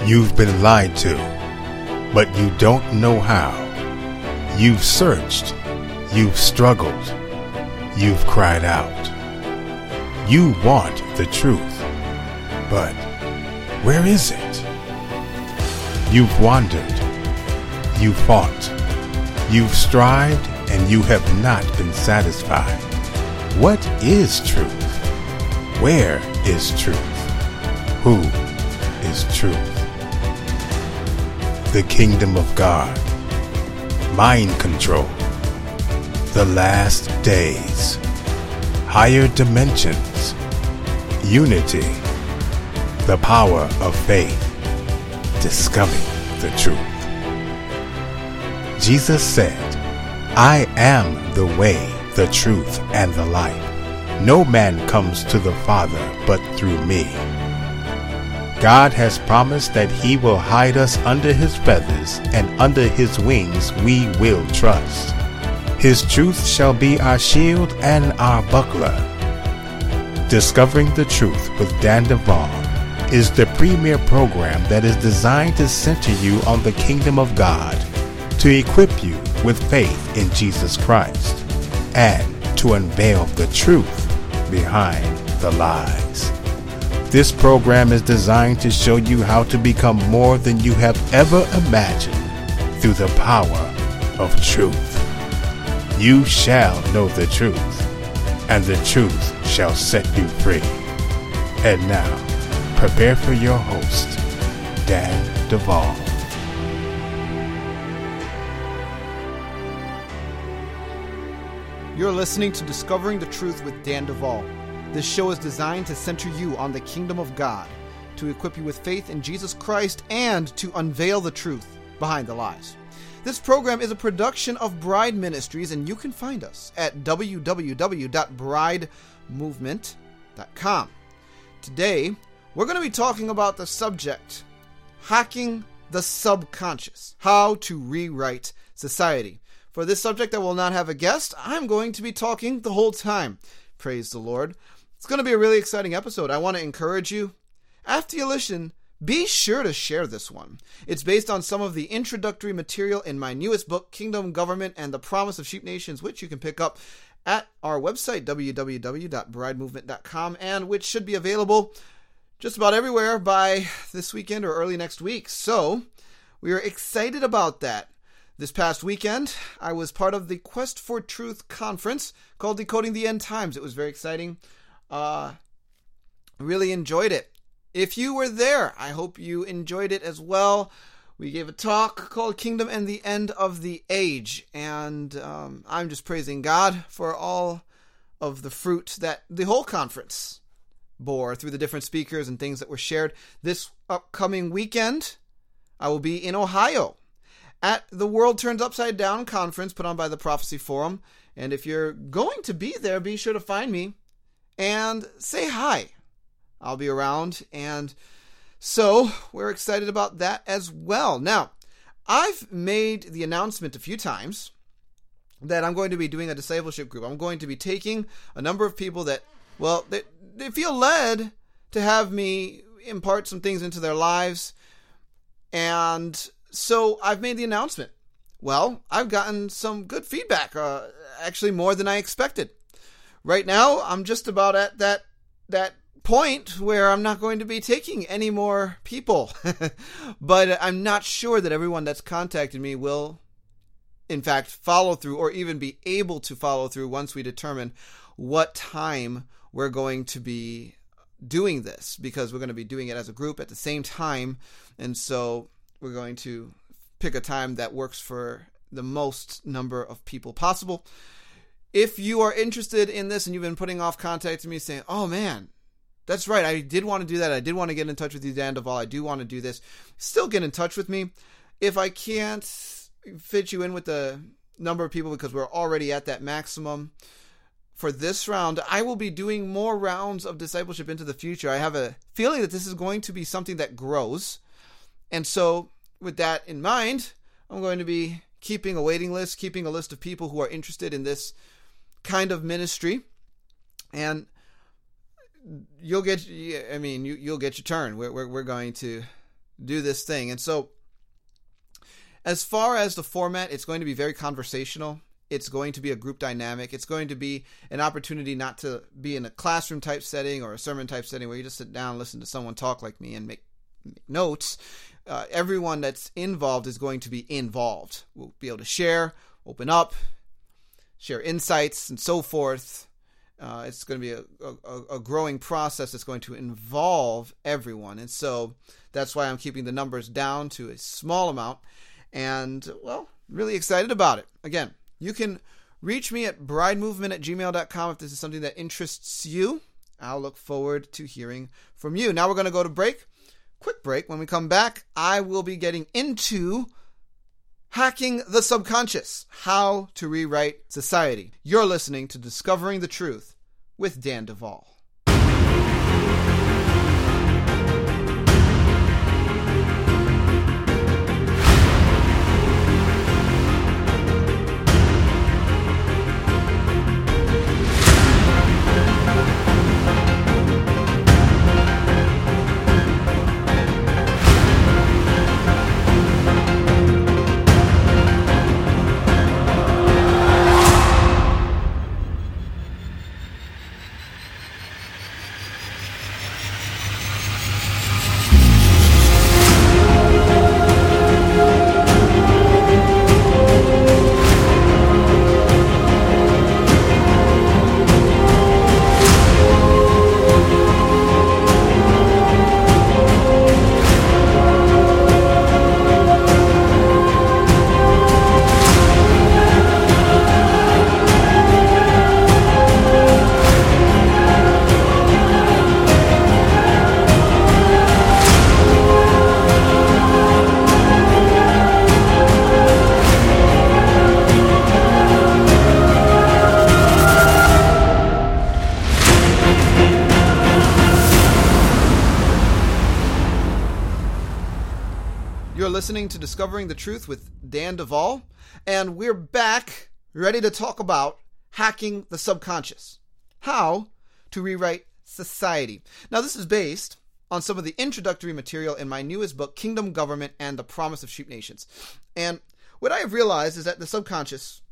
You've been lied to, but you don't know how. You've searched, you've struggled, you've cried out. You want the truth, but where is it? You've wandered, you fought, you've strived, and you have not been satisfied. What is truth? Where is truth? Who is truth? The kingdom of God, mind control, the last days, higher dimensions, unity, the power of faith, discovering the truth. Jesus said, I am the way, the truth, and the life. No man comes to the Father but through me. God has promised that He will hide us under His feathers, and under His wings we will trust. His truth shall be our shield and our buckler. Discovering the Truth with Dan Duvall is the premier program that is designed to center you on the kingdom of God, to equip you with faith in Jesus Christ, and to unveil the truth behind the lies. This program is designed to show you how to become more than you have ever imagined through the power of truth. You shall know the truth, and the truth shall set you free. And now, prepare for your host, Dan Duvall. You're listening to Discovering the Truth with Dan Duvall. This show is designed to center you on the kingdom of God, to equip you with faith in Jesus Christ, and to unveil the truth behind the lies. This program is a production of Bride Ministries, and you can find us at www.bridemovement.com. Today, we're going to be talking about the subject, Hacking the Subconscious, How to Rewrite Society. For this subject, I will not have a guest. I'm going to be talking the whole time. Praise the Lord. It's going to be a really exciting episode. I want to encourage you, after you listen, be sure to share this one. It's based on some of the introductory material in my newest book, Kingdom Government and the Promise of Sheep Nations, which you can pick up at our website, www.bridemovement.com, and which should be available just about everywhere by this weekend or early next week. So we are excited about that. This past weekend, I was part of the Quest for Truth conference called Decoding the End Times. It was very exciting. Really enjoyed it. If you were there, I hope you enjoyed it as well. We gave a talk called Kingdom and the End of the Age. And I'm just praising God for all of the fruit that the whole conference bore through the different speakers and things that were shared. This upcoming weekend, I will be in Ohio at the World Turns Upside Down conference put on by the Prophecy Forum. And if you're going to be there, be sure to find me and say hi. I'll be around. And so we're excited about that as well. Now, I've made the announcement a few times that I'm going to be doing a discipleship group. I'm going to be taking a number of people that, well, they feel led to have me impart some things into their lives. And so I've made the announcement. Well, I've gotten some good feedback, actually more than I expected. Right now, I'm just about at that point where I'm not going to be taking any more people. But I'm not sure that everyone that's contacted me will, in fact, follow through or even be able to follow through once we determine what time we're going to be doing this, because we're going to be doing it as a group at the same time. And so we're going to pick a time that works for the most number of people possible. If you are interested in this and you've been putting off contacting me saying, oh man, that's right, I did want to do that. I did want to get in touch with you, Dan Duvall. I do want to do this. Still get in touch with me. If I can't fit you in with the number of people because we're already at that maximum for this round, I will be doing more rounds of discipleship into the future. I have a feeling that this is going to be something that grows. And so with that in mind, I'm going to be keeping a waiting list, keeping a list of people who are interested in this kind of ministry. And you'll get your turn. We're going to do this thing. And so as far as the format, it's going to be very conversational. It's going to be a group dynamic. It's going to be an opportunity not to be in a classroom type setting or a sermon type setting where you just sit down and listen to someone talk like me and make notes. Everyone that's involved is going to be involved. We'll be able to share, open up, share insights, and so forth. It's going to be a growing process that's going to involve everyone. And so that's why I'm keeping the numbers down to a small amount. And, well, really excited about it. Again, you can reach me at bridemovement@gmail.com if this is something that interests you. I'll look forward to hearing from you. Now we're going to go to break. Quick break. When we come back, I will be getting into hacking the subconscious, how to rewrite society. You're listening to Discovering the Truth with Dan Duvall. Listening to Discovering the Truth with Dan Duvall, and we're back ready to talk about hacking the subconscious, how to rewrite society. Now, this is based on some of the introductory material in my newest book, Kingdom Government and the Promise of Sheep Nations. And what I have realized is that the subconscious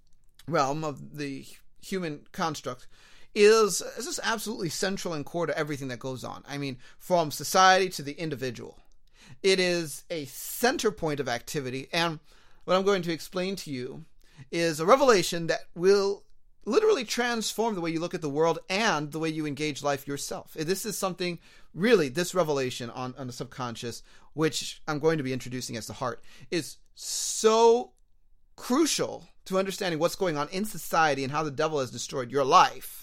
realm of the human construct is just absolutely central and core to everything that goes on. I mean, from society to the individual. It is a center point of activity, and what I'm going to explain to you is a revelation that will literally transform the way you look at the world and the way you engage life yourself. This is something, really, this revelation on the subconscious, which I'm going to be introducing as the heart, is so crucial to understanding what's going on in society and how the devil has destroyed your life.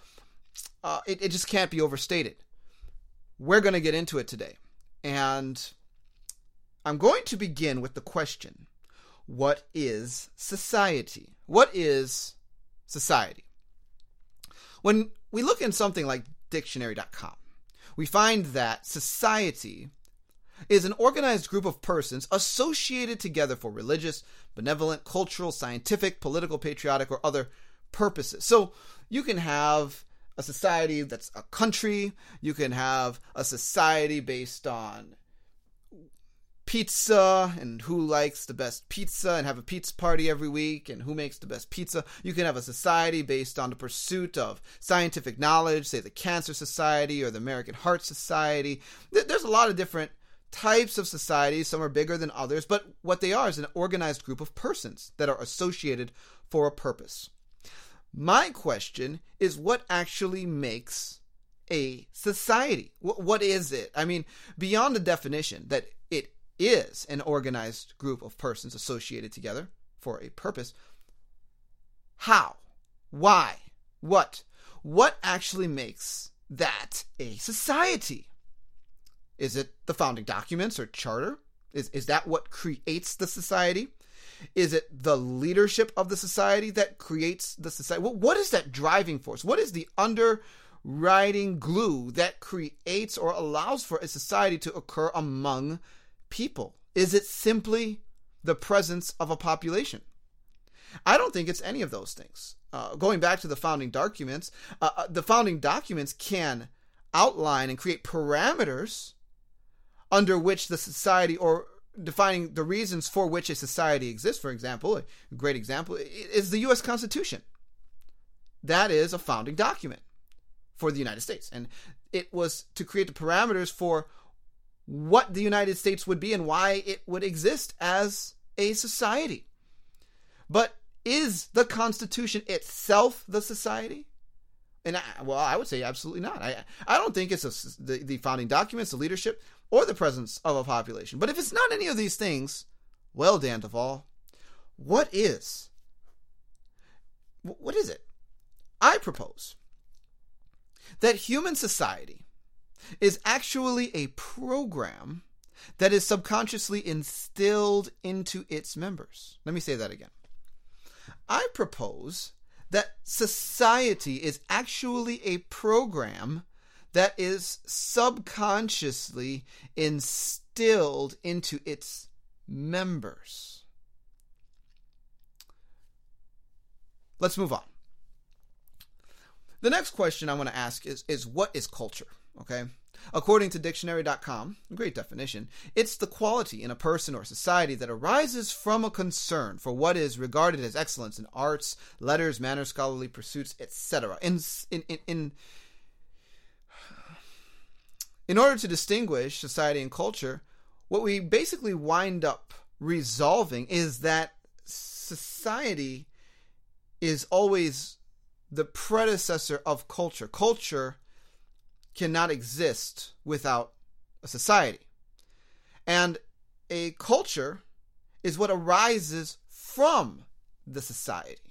It just can't be overstated. We're going to get into it today. And I'm going to begin with the question, what is society? What is society? When we look in something like dictionary.com, we find that society is an organized group of persons associated together for religious, benevolent, cultural, scientific, political, patriotic, or other purposes. So you can have a society that's a country. You can have a society based on pizza and who likes the best pizza and have a pizza party every week and who makes the best pizza. You can have a society based on the pursuit of scientific knowledge, say the Cancer Society or the American Heart Society. There's a lot of different types of societies. Some are bigger than others, but what they are is an organized group of persons that are associated for a purpose. My question is, what actually makes a society? What is it? I mean, beyond the definition that it is an organized group of persons associated together for a purpose, how? Why? What? What actually makes that a society? Is it the founding documents or charter? Is that what creates the society? Is it the leadership of the society that creates the society? What is that driving force? What is the underwriting glue that creates or allows for a society to occur among people? Is it simply the presence of a population? I don't think it's any of those things. Going back to the founding documents can outline and create parameters under which the society, or defining the reasons for which a society exists, for example, a great example is the U.S. Constitution. That is a founding document for the United States. And it was to create the parameters for what the United States would be and why it would exist as a society. But is the Constitution itself the society? And I would say absolutely not. I don't think it's the founding documents, the leadership, or the presence of a population. But if it's not any of these things, well, Dan Duvall, what is? What is it? I propose that human society is actually a program that is subconsciously instilled into its members. Let me say that again. I propose that society is actually a program that is subconsciously instilled into its members. Let's move on. The next question I want to ask is what is culture? Okay. According to dictionary.com, great definition, it's the quality in a person or society that arises from a concern for what is regarded as excellence in arts, letters, manners, scholarly pursuits, etc. In order to distinguish society and culture, what we basically wind up resolving is that society is always the predecessor of culture. Culture cannot exist without a society. And a culture is what arises from the society.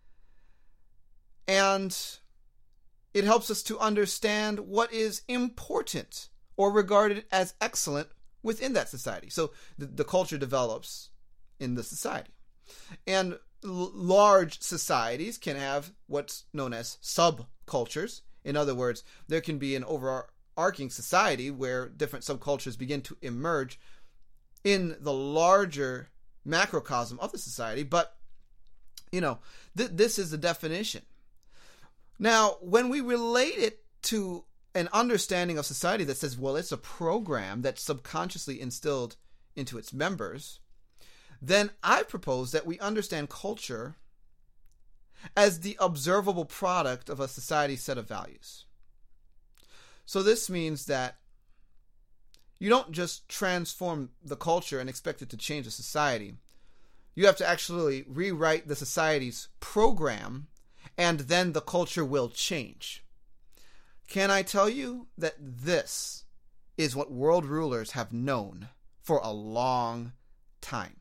And it helps us to understand what is important or regarded as excellent within that society. So the culture develops in the society. And large societies can have what's known as subcultures. In other words, there can be an overarching society where different subcultures begin to emerge in the larger macrocosm of the society. But, this is the definition. Now, when we relate it to an understanding of society that says, well, it's a program that's subconsciously instilled into its members, then I propose that we understand culture as the observable product of a society's set of values. So this means that you don't just transform the culture and expect it to change the society. You have to actually rewrite the society's program, and then the culture will change. Can I tell you that this is what world rulers have known for a long time?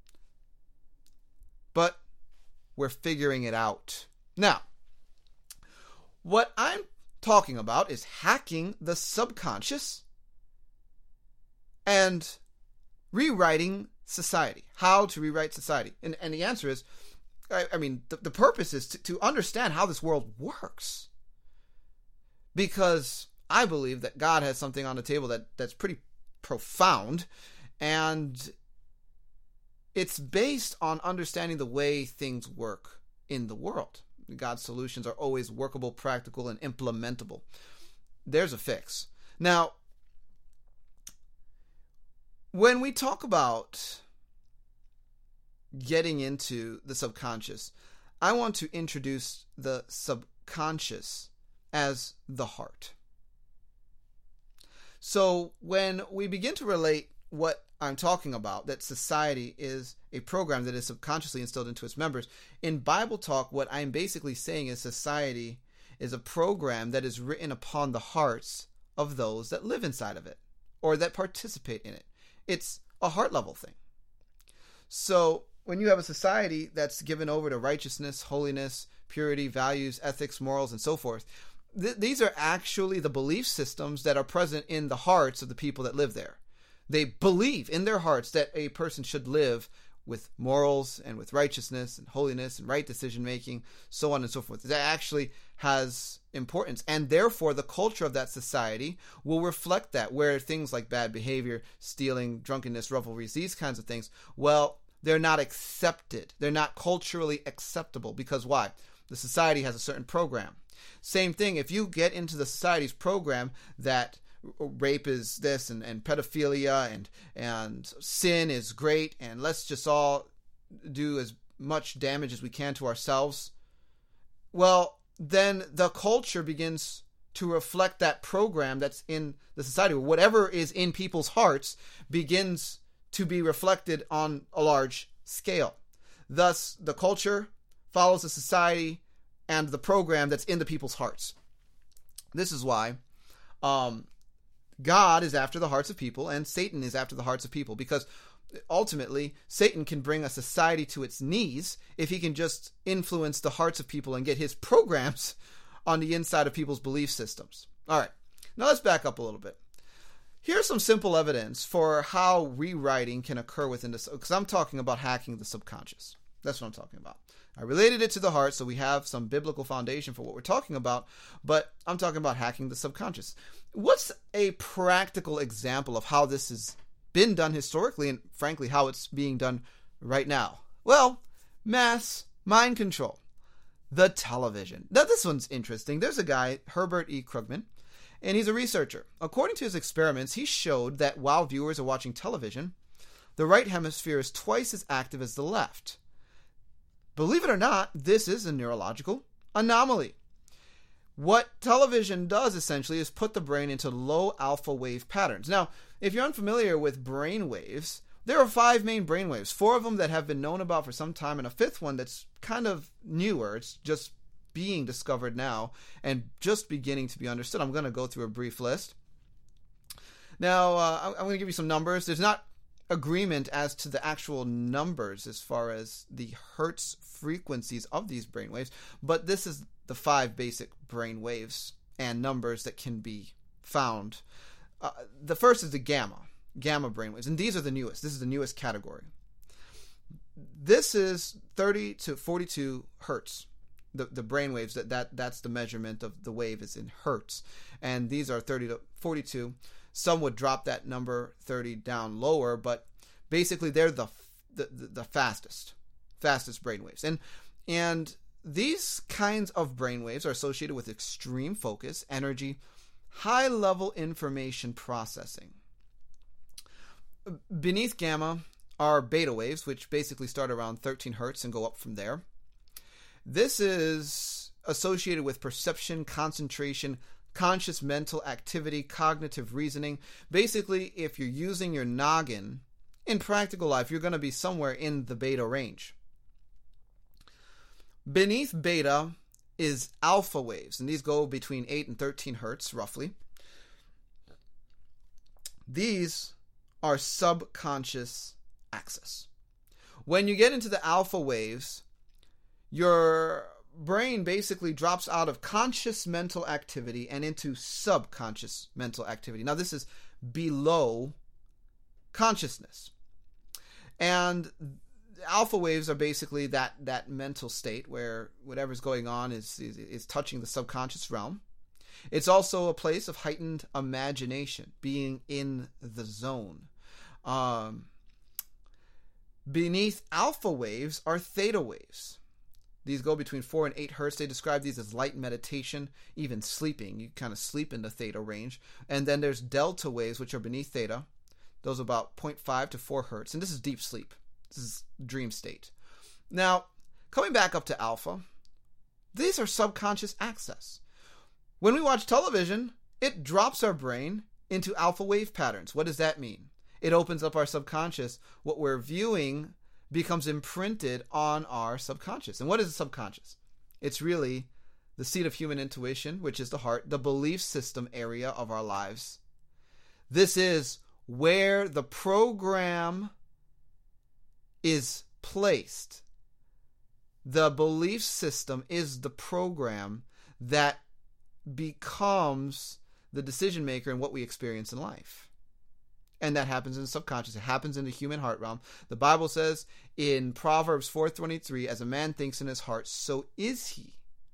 But we're figuring it out. Now, what I'm talking about is hacking the subconscious and rewriting society. How to rewrite society. And the answer is, the purpose is to understand how this world works. Because I believe that God has something on the table that's pretty profound, and it's based on understanding the way things work in the world. God's solutions are always workable, practical, and implementable. There's a fix. Now, when we talk about getting into the subconscious, I want to introduce the subconscious as the heart. So when we begin to relate what I'm talking about, that society is a program that is subconsciously instilled into its members, in Bible talk, what I'm basically saying is society is a program that is written upon the hearts of those that live inside of it or that participate in it. It's a heart level thing. So when you have a society that's given over to righteousness, holiness, purity, values, ethics, morals, and so forth, these are actually the belief systems that are present in the hearts of the people that live there. They believe in their hearts that a person should live with morals and with righteousness and holiness and right decision making, so on and so forth. That actually has importance. And therefore, the culture of that society will reflect that, where things like bad behavior, stealing, drunkenness, revelries, these kinds of things, well, they're not accepted. They're not culturally acceptable. Because why? The society has a certain program. Same thing, if you get into the society's program that rape is this, and pedophilia and sin is great, and let's just all do as much damage as we can to ourselves, well, then the culture begins to reflect that program that's in the society. Whatever is in people's hearts begins to be reflected on a large scale. Thus, the culture follows the society and the program that's in the people's hearts. This is why God is after the hearts of people and Satan is after the hearts of people, because ultimately Satan can bring a society to its knees if he can just influence the hearts of people and get his programs on the inside of people's belief systems. All right, now let's back up a little bit. Here's some simple evidence for how rewriting can occur within this, because I'm talking about hacking the subconscious. That's what I'm talking about. I related it to the heart, so we have some biblical foundation for what we're talking about, but I'm talking about hacking the subconscious. What's a practical example of how this has been done historically, and frankly, how it's being done right now? Well, mass mind control. The television. Now, this one's interesting. There's a guy, Herbert E. Krugman, and he's a researcher. According to his experiments, he showed that while viewers are watching television, the right hemisphere is twice as active as the left. Believe it or not, this is a neurological anomaly. What television does essentially is put the brain into low alpha wave patterns. Now, if you're unfamiliar with brain waves, there are 5 main brain waves, 4 of them that have been known about for some time, and a 5th one that's kind of newer. It's just being discovered now and just beginning to be understood. I'm going to go through a brief list. Now, I'm going to give you some numbers. There's not agreement as to the actual numbers as far as the hertz frequencies of these brain waves, but this is the 5 basic brain waves and numbers that can be found. The first is the gamma brainwaves, and these are the newest. This is the newest category. This is 30 to 42 hertz. The brainwaves, that's the measurement of the wave is in hertz, and these are 30 to 42. Some would drop that number 30 down lower, but basically they're the fastest brainwaves, and these kinds of brainwaves are associated with extreme focus, energy, high level information processing. Beneath gamma are beta waves, which basically start around 13 hertz and go up from there. This is associated with perception, concentration, conscious mental activity, cognitive reasoning. Basically, if you're using your noggin in practical life, you're going to be somewhere in the beta range. Beneath beta is alpha waves, and these go between 8 and 13 hertz, roughly. These are subconscious access. When you get into the alpha waves, your brain basically drops out of conscious mental activity and into subconscious mental activity. Now, this is below consciousness. And alpha waves are basically that mental state where whatever's going on is touching the subconscious realm. It's also a place of heightened imagination, being in the zone. Beneath alpha waves are theta waves. These go between 4 and 8 hertz. They describe these as light meditation, even sleeping. You kind of sleep in the theta range. And then there's delta waves, which are beneath theta. Those are about 0.5 to 4 hertz. And this is deep sleep. This is dream state. Now, coming back up to alpha, these are subconscious access. When we watch television, it drops our brain into alpha wave patterns. What does that mean? It opens up our subconscious. What we're viewing becomes imprinted on our subconscious. And what is the subconscious? It's really the seat of human intuition, which is the heart, the belief system area of our lives. This is where the program is placed. The belief system is the program that becomes the decision maker in what we experience in life. And that happens in the subconscious. It happens in the human heart realm. The Bible says in Proverbs 4:23, as a man thinks in his heart, so is he.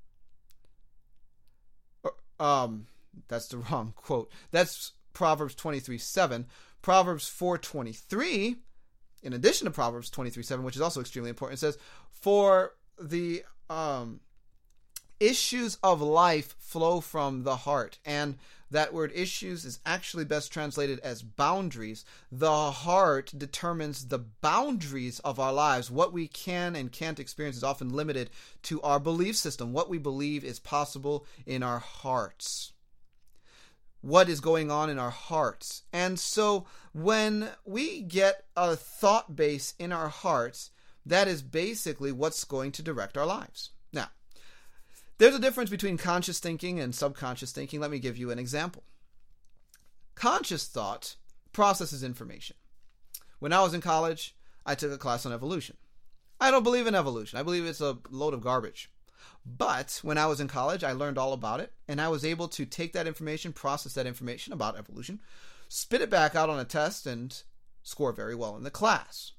That's the wrong quote. That's Proverbs 23:7. Proverbs 4:23, in addition to Proverbs 23:7, which is also extremely important, says, for the issues of life flow from the heart, and That word issues is actually best translated as boundaries. The heart determines the boundaries of our lives. What we can and can't experience is often limited to our belief system, what we believe is possible in our hearts. What is going on in our hearts. And so when we get a thought base in our hearts, that is basically what's going to direct our lives. Now, there's a difference between conscious thinking and subconscious thinking. Let me give you an example. Conscious thought processes information. When I was in college, I took a class on evolution. I don't believe in evolution. I believe it's a load of garbage. But when I was in college, I learned all about it, and I was able to take that information, process that information about evolution, spit it back out on a test, and score very well in the class.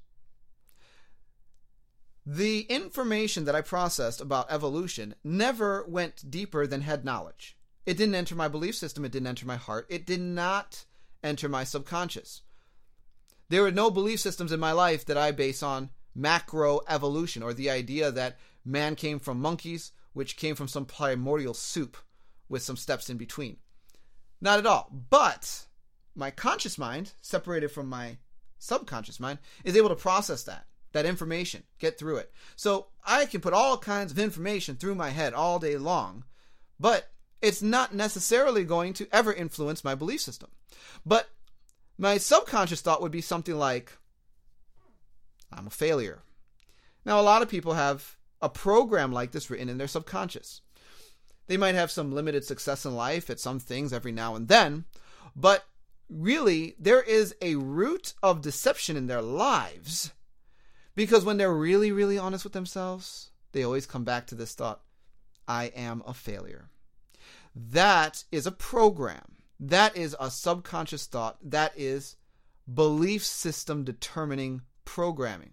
The information that I processed about evolution never went deeper than head knowledge. It didn't enter my belief system. It didn't enter my heart. It did not enter my subconscious. There were no belief systems in my life that I base on macro evolution, or the idea that man came from monkeys, which came from some primordial soup with some steps in between. Not at all. But my conscious mind, separated from my subconscious mind, is able to process that information, get through it. So I can put all kinds of information through my head all day long, but it's not necessarily going to ever influence my belief system. But my subconscious thought would be something like, I'm a failure. Now, a lot of people have a program like this written in their subconscious. They might have some limited success in life at some things every now and then, but really, there is a root of deception in their lives. Because when they're really, really honest with themselves, they always come back to this thought, I am a failure. That is a program. That is a subconscious thought. That is belief system determining programming.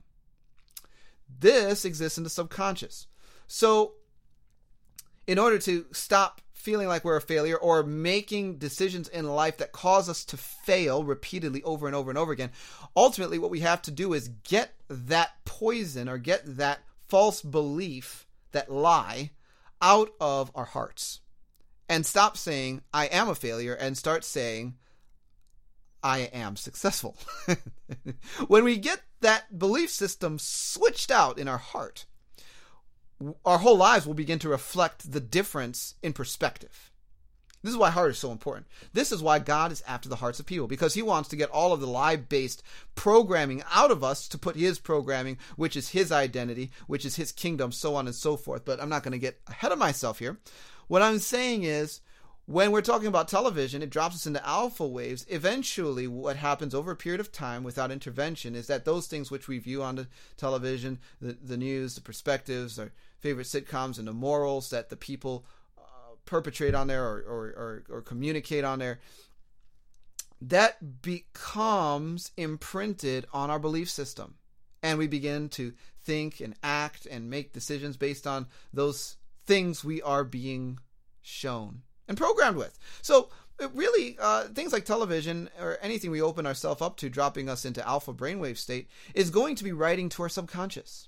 This exists in the subconscious. So, in order to stop feeling like we're a failure or making decisions in life that cause us to fail repeatedly over and over and over again, ultimately what we have to do is get that poison or get that false belief, that lie, out of our hearts. And stop saying, I am a failure, and start saying, I am successful. When we get that belief system switched out in our heart, our whole lives will begin to reflect the difference in perspective. This is why heart is so important. This is why God is after the hearts of people, because he wants to get all of the lie-based programming out of us to put his programming, which is his identity, which is his kingdom, so on and so forth. But I'm not going to get ahead of myself here. What I'm saying is, when we're talking about television, it drops us into alpha waves. Eventually, what happens over a period of time without intervention is that those things which we view on the television, the news, the perspectives, our favorite sitcoms, and the morals that the people perpetrate on there or communicate on there, that becomes imprinted on our belief system. And we begin to think and act and make decisions based on those things we are being shown and programmed with. So really, things like television or anything we open ourselves up to, dropping us into alpha brainwave state, is going to be writing to our subconscious.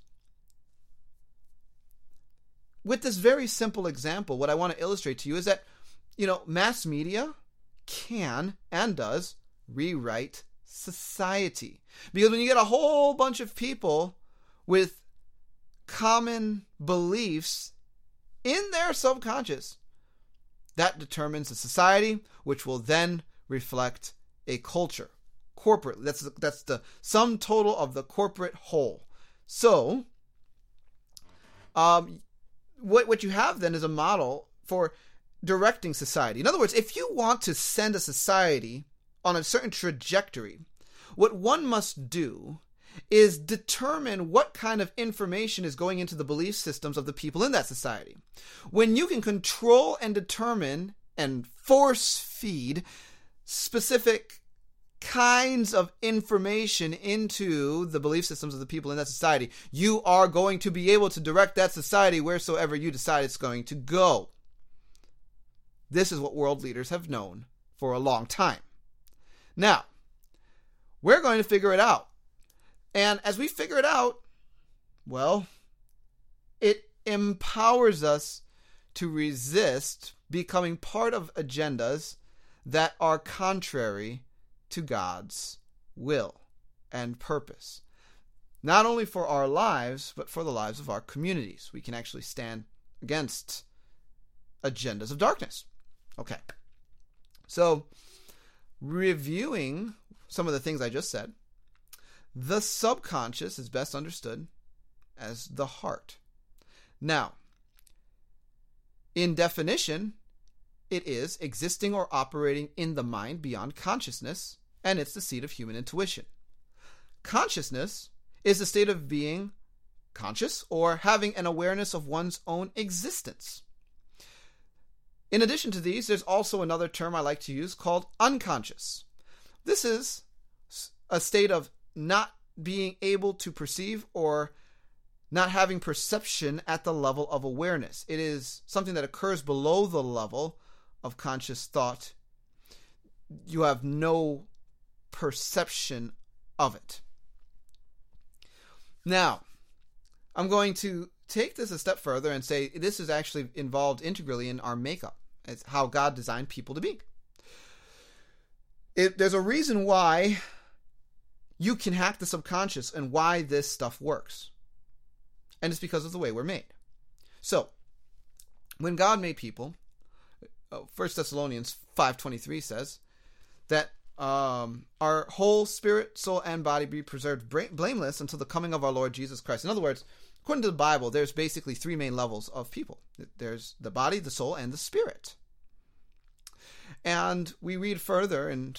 With this very simple example, what I want to illustrate to you is that, mass media can and does rewrite society. Because when you get a whole bunch of people with common beliefs in their subconscious, that determines a society, which will then reflect a culture. Corporate, that's the sum total of the corporate whole. So, what you have then is a model for directing society. In other words, if you want to send a society on a certain trajectory, what one must do is determine what kind of information is going into the belief systems of the people in that society. When you can control and determine and force feed specific kinds of information into the belief systems of the people in that society, you are going to be able to direct that society wheresoever you decide it's going to go. This is what world leaders have known for a long time. Now, we're going to figure it out. And as we figure it out, well, it empowers us to resist becoming part of agendas that are contrary to God's will and purpose. Not only for our lives, but for the lives of our communities. We can actually stand against agendas of darkness. Okay. So, reviewing some of the things I just said, the subconscious is best understood as the heart. Now, in definition, it is existing or operating in the mind beyond consciousness, and it's the seat of human intuition. Consciousness is the state of being conscious or having an awareness of one's own existence. In addition to these, there's also another term I like to use called unconscious. This is a state of not being able to perceive or not having perception at the level of awareness. It is something that occurs below the level of conscious thought. You have no perception of it. Now, I'm going to take this a step further and say this is actually involved integrally in our makeup. It's how God designed people to be. There's a reason why you can hack the subconscious and why this stuff works. And it's because of the way we're made. So, when God made people, 1 Thessalonians 5:23 says that our whole spirit, soul, and body be preserved blameless until the coming of our Lord Jesus Christ. In other words, according to the Bible, there's basically three main levels of people. There's the body, the soul, and the spirit. And we read further in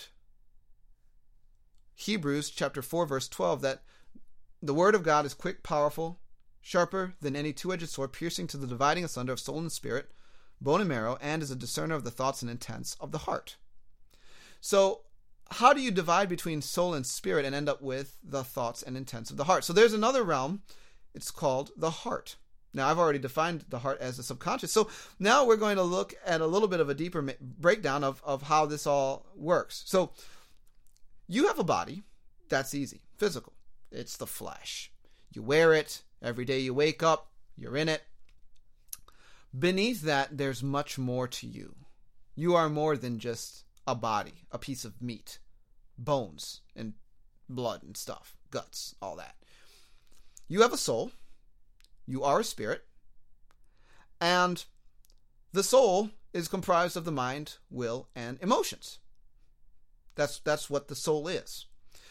Hebrews chapter 4, verse 12, that the word of God is quick, powerful, sharper than any two-edged sword, piercing to the dividing asunder of soul and spirit, bone and marrow, and is a discerner of the thoughts and intents of the heart. So, how do you divide between soul and spirit and end up with the thoughts and intents of the heart? So there's another realm. It's called the heart. Now, I've already defined the heart as the subconscious. So now we're going to look at a little bit of a deeper breakdown of how this all works. So you have a body. That's easy. Physical. It's the flesh. You wear it. Every day you wake up, you're in it. Beneath that, there's much more to you. You are more than just a body, a piece of meat, bones and blood and stuff, guts, all that. You have a soul, you are a spirit, and the soul is comprised of the mind, will, and emotions. That's what the soul is.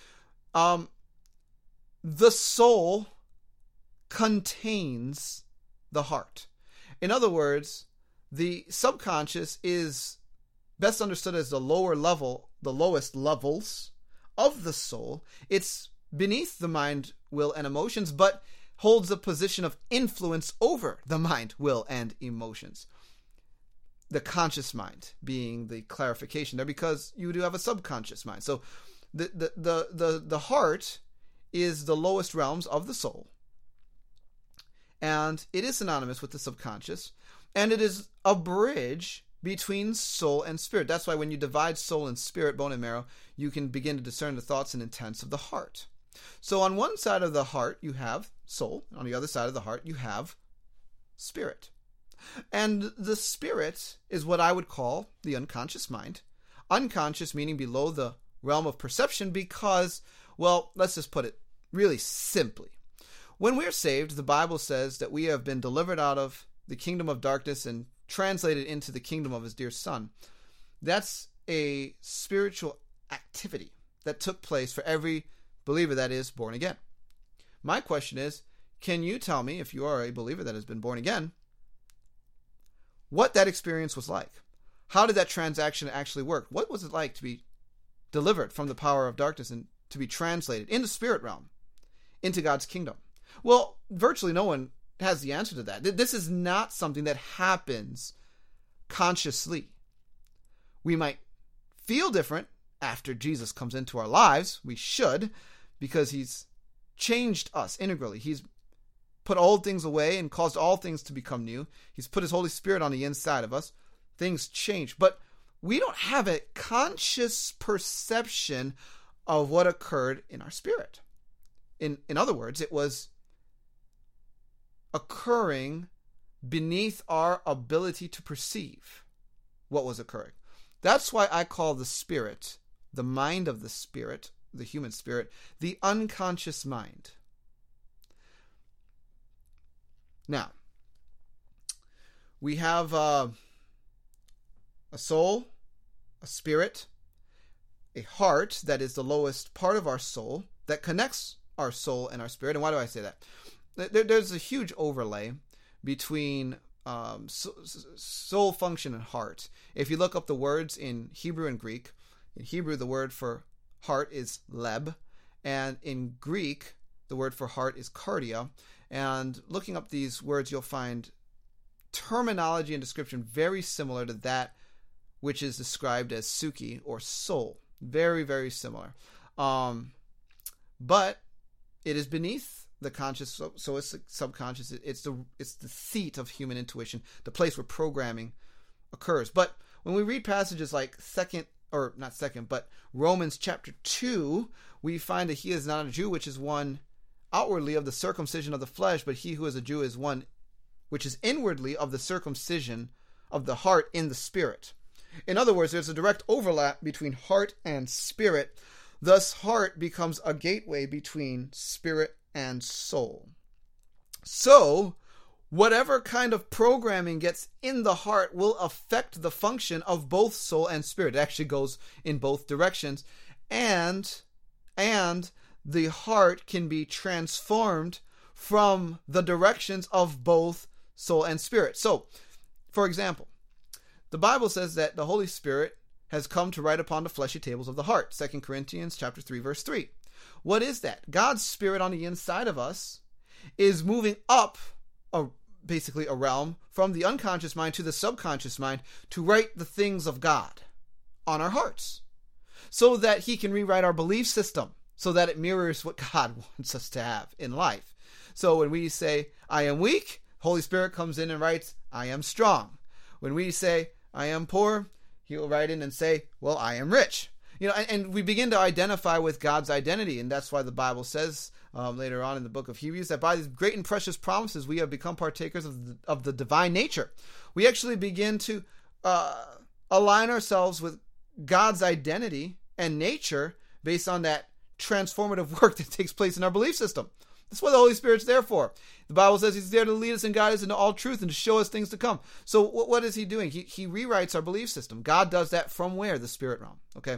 The soul contains the heart. In other words, the subconscious is best understood as the lowest levels of the soul. It's beneath the mind, will, and emotions, but holds a position of influence over the mind, will, and emotions. The conscious mind being the clarification there, because you do have a subconscious mind. So the heart is the lowest realms of the soul, and it is synonymous with the subconscious, and it is a bridge between soul and spirit. That's why when you divide soul and spirit, bone and marrow, you can begin to discern the thoughts and intents of the heart. So on one side of the heart, you have soul. On the other side of the heart, you have spirit. And the spirit is what I would call the unconscious mind. Unconscious meaning below the realm of perception because, well, let's just put it really simply. When we're saved, the Bible says that we have been delivered out of the kingdom of darkness and translated into the kingdom of his dear son. That's a spiritual activity that took place for every believer that is born again. My question is, can you tell me, if you are a believer that has been born again, what that experience was like? How did that transaction actually work? What was it like to be delivered from the power of darkness and to be translated in the spirit realm into God's kingdom? Well, virtually no one has the answer to that. This is not something that happens consciously. We might feel different after Jesus comes into our lives. We should, because he's changed us integrally. He's put old things away and caused all things to become new. He's put his Holy Spirit on the inside of us. Things change. But we don't have a conscious perception of what occurred in our spirit. In other words, it was occurring beneath our ability to perceive what was occurring. That's why I call the spirit, the mind of the spirit, the human spirit, the unconscious mind. Now, we have a soul, a spirit, a heart that is the lowest part of our soul that connects our soul and our spirit. And why do I say that? There's a huge overlay between soul function and heart. If you look up the words in Hebrew and Greek, in Hebrew the word for heart is leb, and in Greek the word for heart is cardia. And looking up these words, you'll find terminology and description very similar to that which is described as suki or soul. Very, very similar. But it is beneath the conscious, so it's the subconscious. It's the seat of human intuition, the place where programming occurs. But when we read passages like Romans chapter 2, we find that he is not a Jew, which is one outwardly of the circumcision of the flesh, but he who is a Jew is one which is inwardly of the circumcision of the heart in the spirit. In other words, there's a direct overlap between heart and spirit. Thus, heart becomes a gateway between spirit and soul. So, whatever kind of programming gets in the heart will affect the function of both soul and spirit. It actually goes in both directions. And the heart can be transformed from the directions of both soul and spirit. So, for example, the Bible says that the Holy Spirit has come to write upon the fleshy tables of the heart. 2 Corinthians chapter 3, verse 3. What is that? God's Spirit on the inside of us is moving up basically a realm from the unconscious mind to the subconscious mind to write the things of God on our hearts so that he can rewrite our belief system so that it mirrors what God wants us to have in life. So when we say, I am weak, Holy Spirit comes in and writes, I am strong. When we say, I am poor, he will write in and say, well, I am rich. And we begin to identify with God's identity. And that's why the Bible says later on in the book of Hebrews that by these great and precious promises, we have become partakers of the divine nature. We actually begin to align ourselves with God's identity and nature based on that transformative work that takes place in our belief system. That's what the Holy Spirit's there for. The Bible says he's there to lead us and guide us into all truth and to show us things to come. So what is he doing? He rewrites our belief system. God does that from where? The spirit realm. Okay.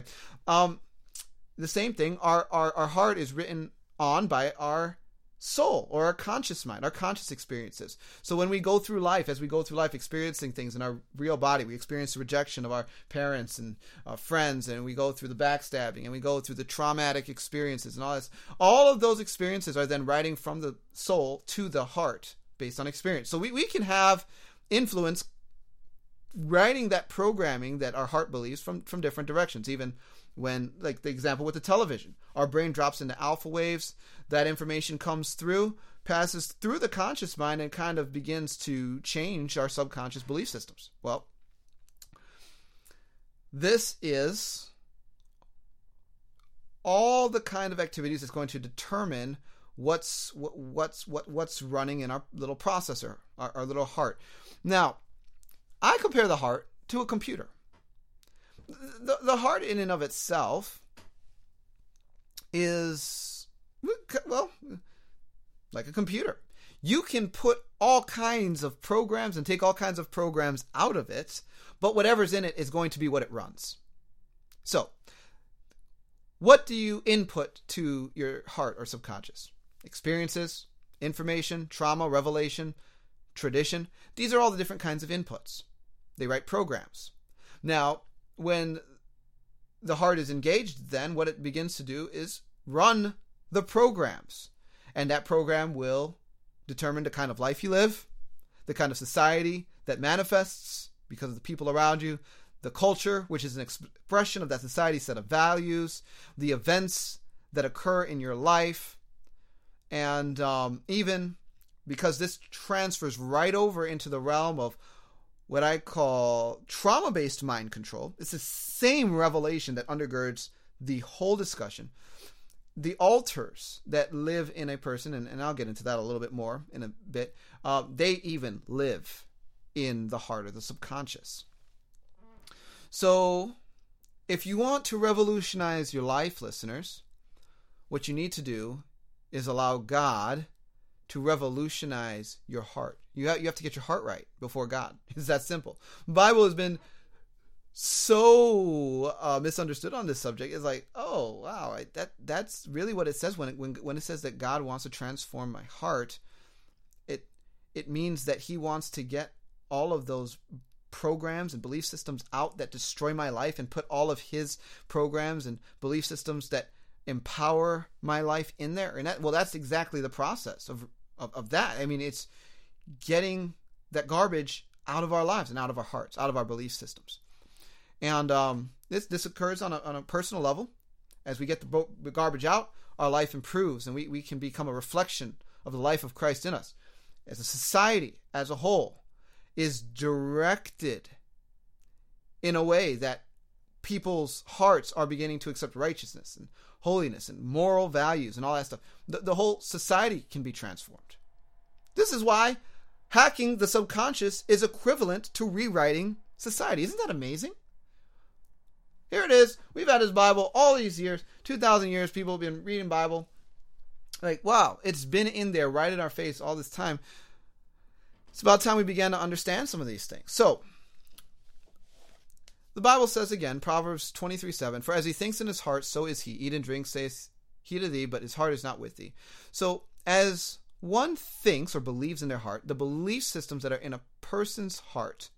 The same thing. Our heart is written on by our soul or our conscious mind, our conscious experiences. So when we go through life, as we go through life experiencing things in our real body, we experience the rejection of our parents and friends, and we go through the backstabbing, and we go through the traumatic experiences and all this. All of those experiences are then writing from the soul to the heart based on experience. So we can have influence writing that programming that our heart believes from different directions. Even when, like the example with the television, our brain drops into alpha waves, that information comes through, passes through the conscious mind, and kind of begins to change our subconscious belief systems. Well, this is all the kind of activities that's going to determine what's running in our little processor, our little heart. Now, I compare the heart to a computer. The heart in and of itself is, well, like a computer. You can put all kinds of programs and take all kinds of programs out of it, but whatever's in it is going to be what it runs. So, what do you input to your heart or subconscious? Experiences, information, trauma, revelation, tradition. These are all the different kinds of inputs. They write programs. Now, when the heart is engaged, then what it begins to do is run the programs. And that program will determine the kind of life you live, the kind of society that manifests because of the people around you, the culture, which is an expression of that society's set of values, the events that occur in your life, and even because this transfers right over into the realm of what I call trauma-based mind control. It's the same revelation that undergirds the whole discussion. The alters that live in a person, and I'll get into that a little bit more in a bit, they even live in the heart or the subconscious. So, if you want to revolutionize your life, listeners, what you need to do is allow God to revolutionize your heart. You have to get your heart right before God. It's that simple. The Bible has been so misunderstood on this subject. It's like, oh wow, that's really what it says when it says that God wants to transform my heart. It means that He wants to get all of those programs and belief systems out that destroy my life and put all of His programs and belief systems that empower my life in there. And that's exactly the process of that. I mean, it's getting that garbage out of our lives and out of our hearts, out of our belief systems. And this occurs on a personal level. As we get the garbage out, our life improves, and we can become a reflection of the life of Christ in us. As a society as a whole is directed in a way that people's hearts are beginning to accept righteousness and holiness and moral values and all that stuff, the whole society can be transformed. This is why hacking the subconscious is equivalent to rewriting society. Isn't that amazing? Here it is. We've had this Bible all these years, 2,000 years. People have been reading Bible. Like, wow, it's been in there right in our face all this time. It's about time we began to understand some of these things. So, the Bible says again, Proverbs 23:7, "For as he thinks in his heart, so is he. Eat and drink, saith he to thee, but his heart is not with thee." So, as one thinks or believes in their heart, the belief systems that are in a person's heart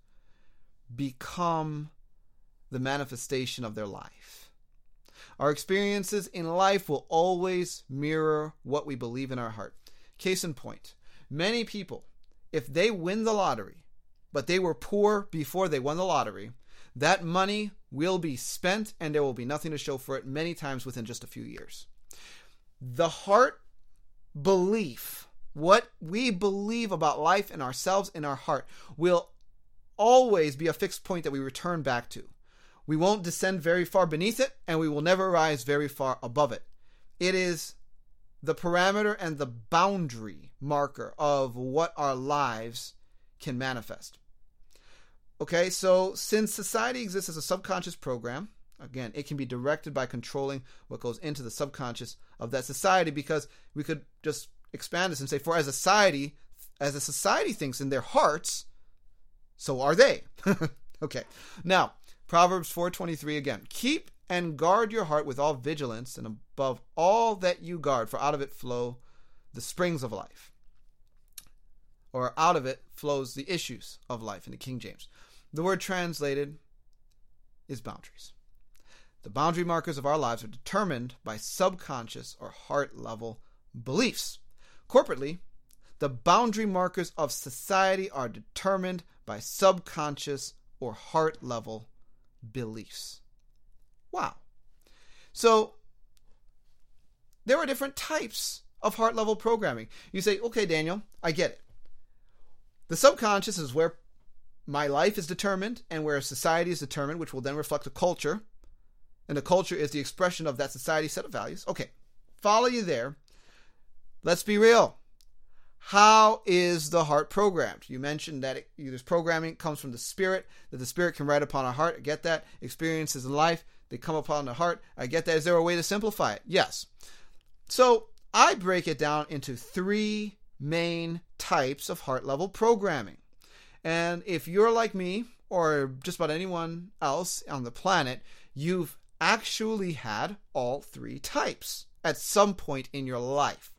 become the manifestation of their life. Our experiences in life will always mirror what we believe in our heart. Case in point, many people, if they win the lottery, but they were poor before they won the lottery, that money will be spent and there will be nothing to show for it many times within just a few years. The heart belief, what we believe about life and ourselves in our heart, will always be a fixed point that we return back to. We won't descend very far beneath it, and we will never rise very far above it. It is the parameter and the boundary marker of what our lives can manifest. Okay, so since society exists as a subconscious program, again, it can be directed by controlling what goes into the subconscious of that society, because we could just expand this and say, for as a society thinks in their hearts, so are they. Okay, now, Proverbs 4:23 again. "Keep and guard your heart with all vigilance, and above all that you guard, for out of it flow the springs of life." Or out of it flows the issues of life in the King James. The word translated is boundaries. The boundary markers of our lives are determined by subconscious or heart level beliefs. Corporately, the boundary markers of society are determined by subconscious or heart level beliefs. Wow. So there are different types of heart level programming. You say, okay, Daniel, I get it. The subconscious is where my life is determined and where society is determined, which will then reflect a culture. And the culture is the expression of that society's set of values. Okay, follow you there. Let's be real. How is the heart programmed? You mentioned that this programming comes from the Spirit, that the Spirit can write upon our heart. I get that. Experiences in life, they come upon the heart. I get that. Is there a way to simplify it? Yes. So I break it down into 3 main types of heart level programming. And if you're like me, or just about anyone else on the planet, you've actually had all 3 types at some point in your life.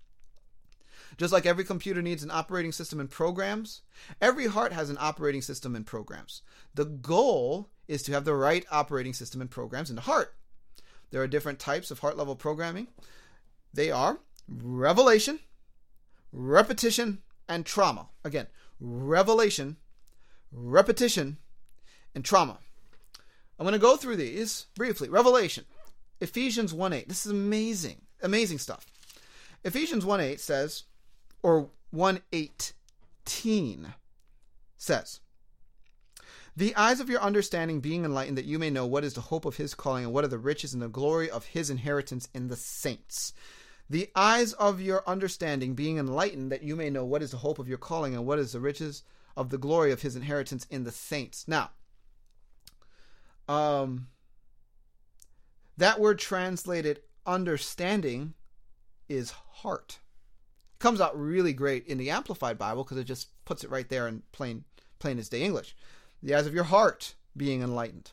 Just like every computer needs an operating system and programs, every heart has an operating system and programs. The goal is to have the right operating system and programs in the heart. There are different types of heart level programming. They are revelation, repetition, and trauma. Again, revelation, repetition, and trauma. I'm going to go through these briefly. Revelation. Ephesians 1:8. This is amazing. Amazing stuff. Ephesians 1:8 says, or 1:18 says, "The eyes of your understanding being enlightened, that you may know what is the hope of his calling, and what are the riches and the glory of his inheritance in the saints." The eyes of your understanding being enlightened, that you may know what is the hope of your calling, and what is the riches of the glory of his inheritance in the saints. Now, That word translated understanding is heart. It comes out really great in the Amplified Bible because it just puts it right there in plain as day English. The eyes of your heart being enlightened.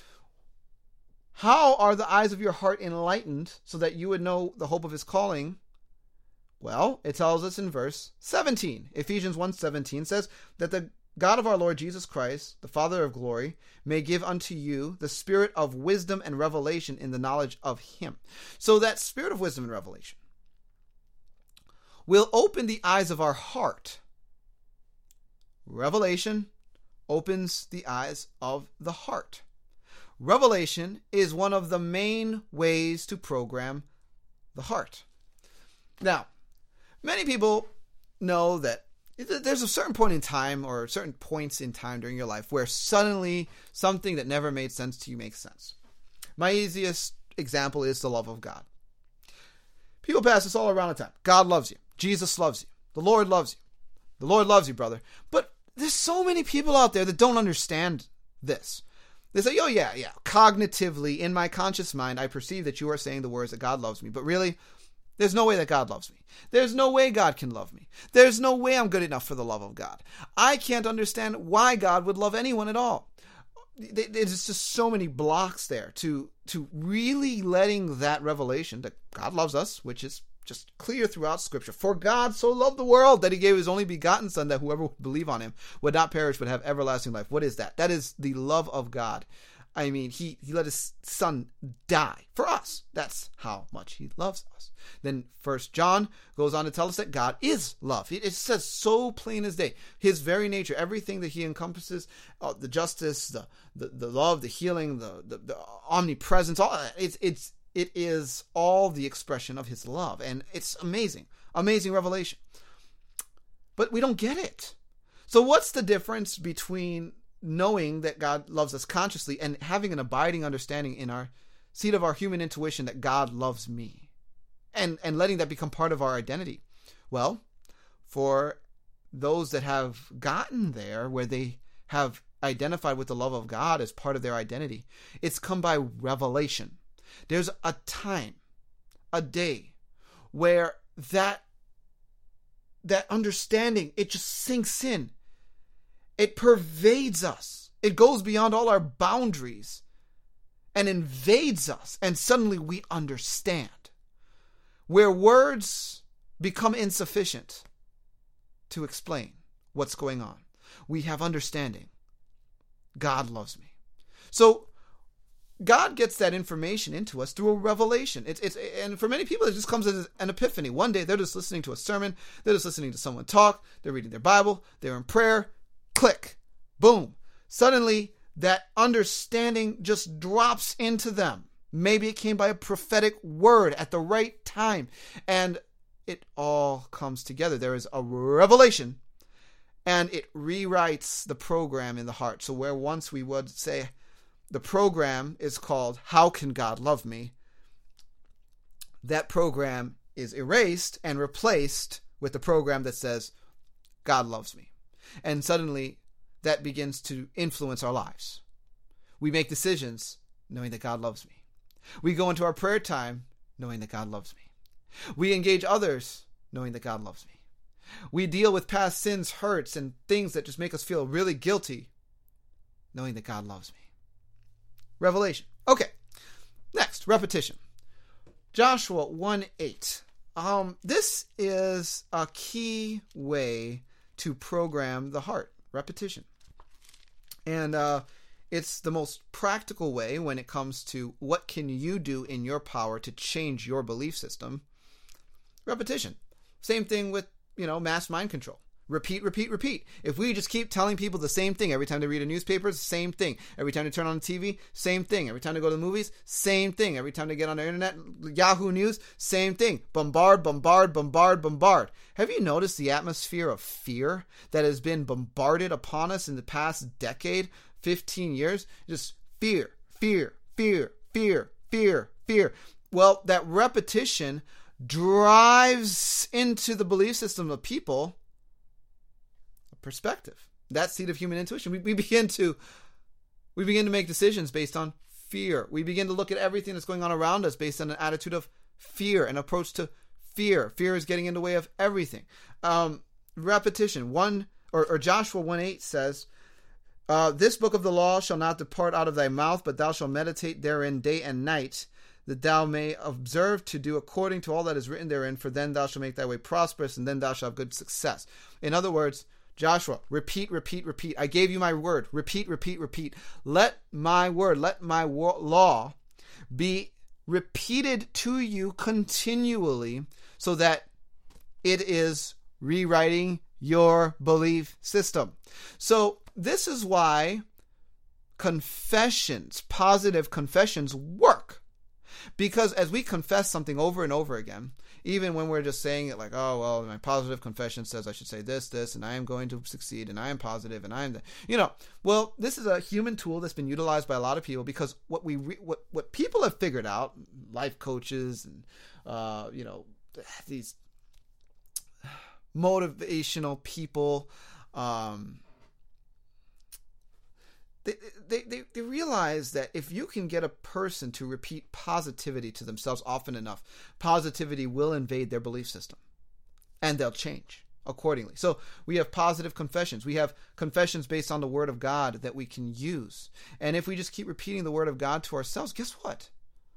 How are the eyes of your heart enlightened so that you would know the hope of his calling? Well, it tells us in verse 17. Ephesians 1:17 says that the God of our Lord Jesus Christ, the Father of glory, may give unto you the spirit of wisdom and revelation in the knowledge of him. So that spirit of wisdom and revelation will open the eyes of our heart. Revelation opens the eyes of the heart. Revelation is one of the main ways to program the heart. Now, many people know that there's a certain point in time or certain points in time during your life where suddenly something that never made sense to you makes sense. My easiest example is the love of God. People pass this all around the time. God loves you. Jesus loves you. The Lord loves you. The Lord loves you, brother. But there's so many people out there that don't understand this. They say, oh yeah, cognitively, in my conscious mind, I perceive that you are saying the words that God loves me. But really, there's no way that God loves me. There's no way God can love me. There's no way I'm good enough for the love of God. I can't understand why God would love anyone at all. There's just so many blocks there to really letting that revelation that God loves us, which is just clear throughout Scripture. For God so loved the world that he gave his only begotten Son, that whoever would believe on him would not perish but have everlasting life. What is that? That is the love of God. I mean, he let his Son die for us. That's how much he loves us. Then 1 John goes on to tell us that God is love. It says so plain as day. His very nature, everything that he encompasses, the justice, the love, the healing, the omnipresence, all it is all the expression of his love. And it's amazing. Amazing revelation. But we don't get it. So what's the difference between knowing that God loves us consciously and having an abiding understanding in our seat of our human intuition that God loves me? And letting that become part of our identity. Well, for those that have gotten there where they have identified with the love of God as part of their identity, it's come by revelation. There's a time, a day, where that understanding, it just sinks in. It pervades us. It goes beyond all our boundaries and invades us. And suddenly we understand. Where words become insufficient to explain what's going on, we have understanding. God loves me. So God gets that information into us through a revelation. And for many people, it just comes as an epiphany. One day, they're just listening to a sermon. They're just listening to someone talk. They're reading their Bible. They're in prayer. Click. Boom. Suddenly, that understanding just drops into them. Maybe it came by a prophetic word at the right time. And it all comes together. There is a revelation. And it rewrites the program in the heart. So where once we would say, the program is called, How Can God Love Me? That program is erased and replaced with the program that says, God loves me. And suddenly that begins to influence our lives. We make decisions knowing that God loves me. We go into our prayer time knowing that God loves me. We engage others knowing that God loves me. We deal with past sins, hurts, and things that just make us feel really guilty knowing that God loves me. Revelation. Okay. Next, repetition. Joshua 1:8. This is a key way to program the heart. Repetition. And it's the most practical way when it comes to what can you do in your power to change your belief system. Repetition. Same thing with, mass mind control. Repeat, repeat, repeat. If we just keep telling people the same thing every time they read a newspaper, same thing. Every time they turn on the TV, same thing. Every time they go to the movies, same thing. Every time they get on the internet, Yahoo News, same thing. Bombard, bombard, bombard, bombard. Have you noticed the atmosphere of fear that has been bombarded upon us in the past decade, 15 years? Just fear, fear, fear, fear, fear, fear. Well, that repetition drives into the belief system of people perspective. That seat of human intuition. We begin to We begin to make decisions based on fear. We begin to look at everything that's going on around us based on an attitude of fear, an approach to fear. Fear is getting in the way of everything. Repetition. Joshua 1:8 says, this book of the law shall not depart out of thy mouth, but thou shalt meditate therein day and night, that thou may observe to do according to all that is written therein, for then thou shalt make thy way prosperous, and then thou shalt have good success. In other words, Joshua, repeat, repeat, repeat. I gave you my word. Repeat, repeat, repeat. Let my word, let my law be repeated to you continually so that it is rewriting your belief system. So this is why confessions, positive confessions, work. Because as we confess something over and over again, even when we're just saying it like, oh, well, my positive confession says I should say this, and I am going to succeed, and I am positive, and I am, well, this is a human tool that's been utilized by a lot of people, because what people have figured out, life coaches and, these motivational people, They realize that if you can get a person to repeat positivity to themselves often enough, positivity will invade their belief system and they'll change accordingly. So we have positive confessions. We have confessions based on the word of God that we can use. And if we just keep repeating the word of God to ourselves, guess what?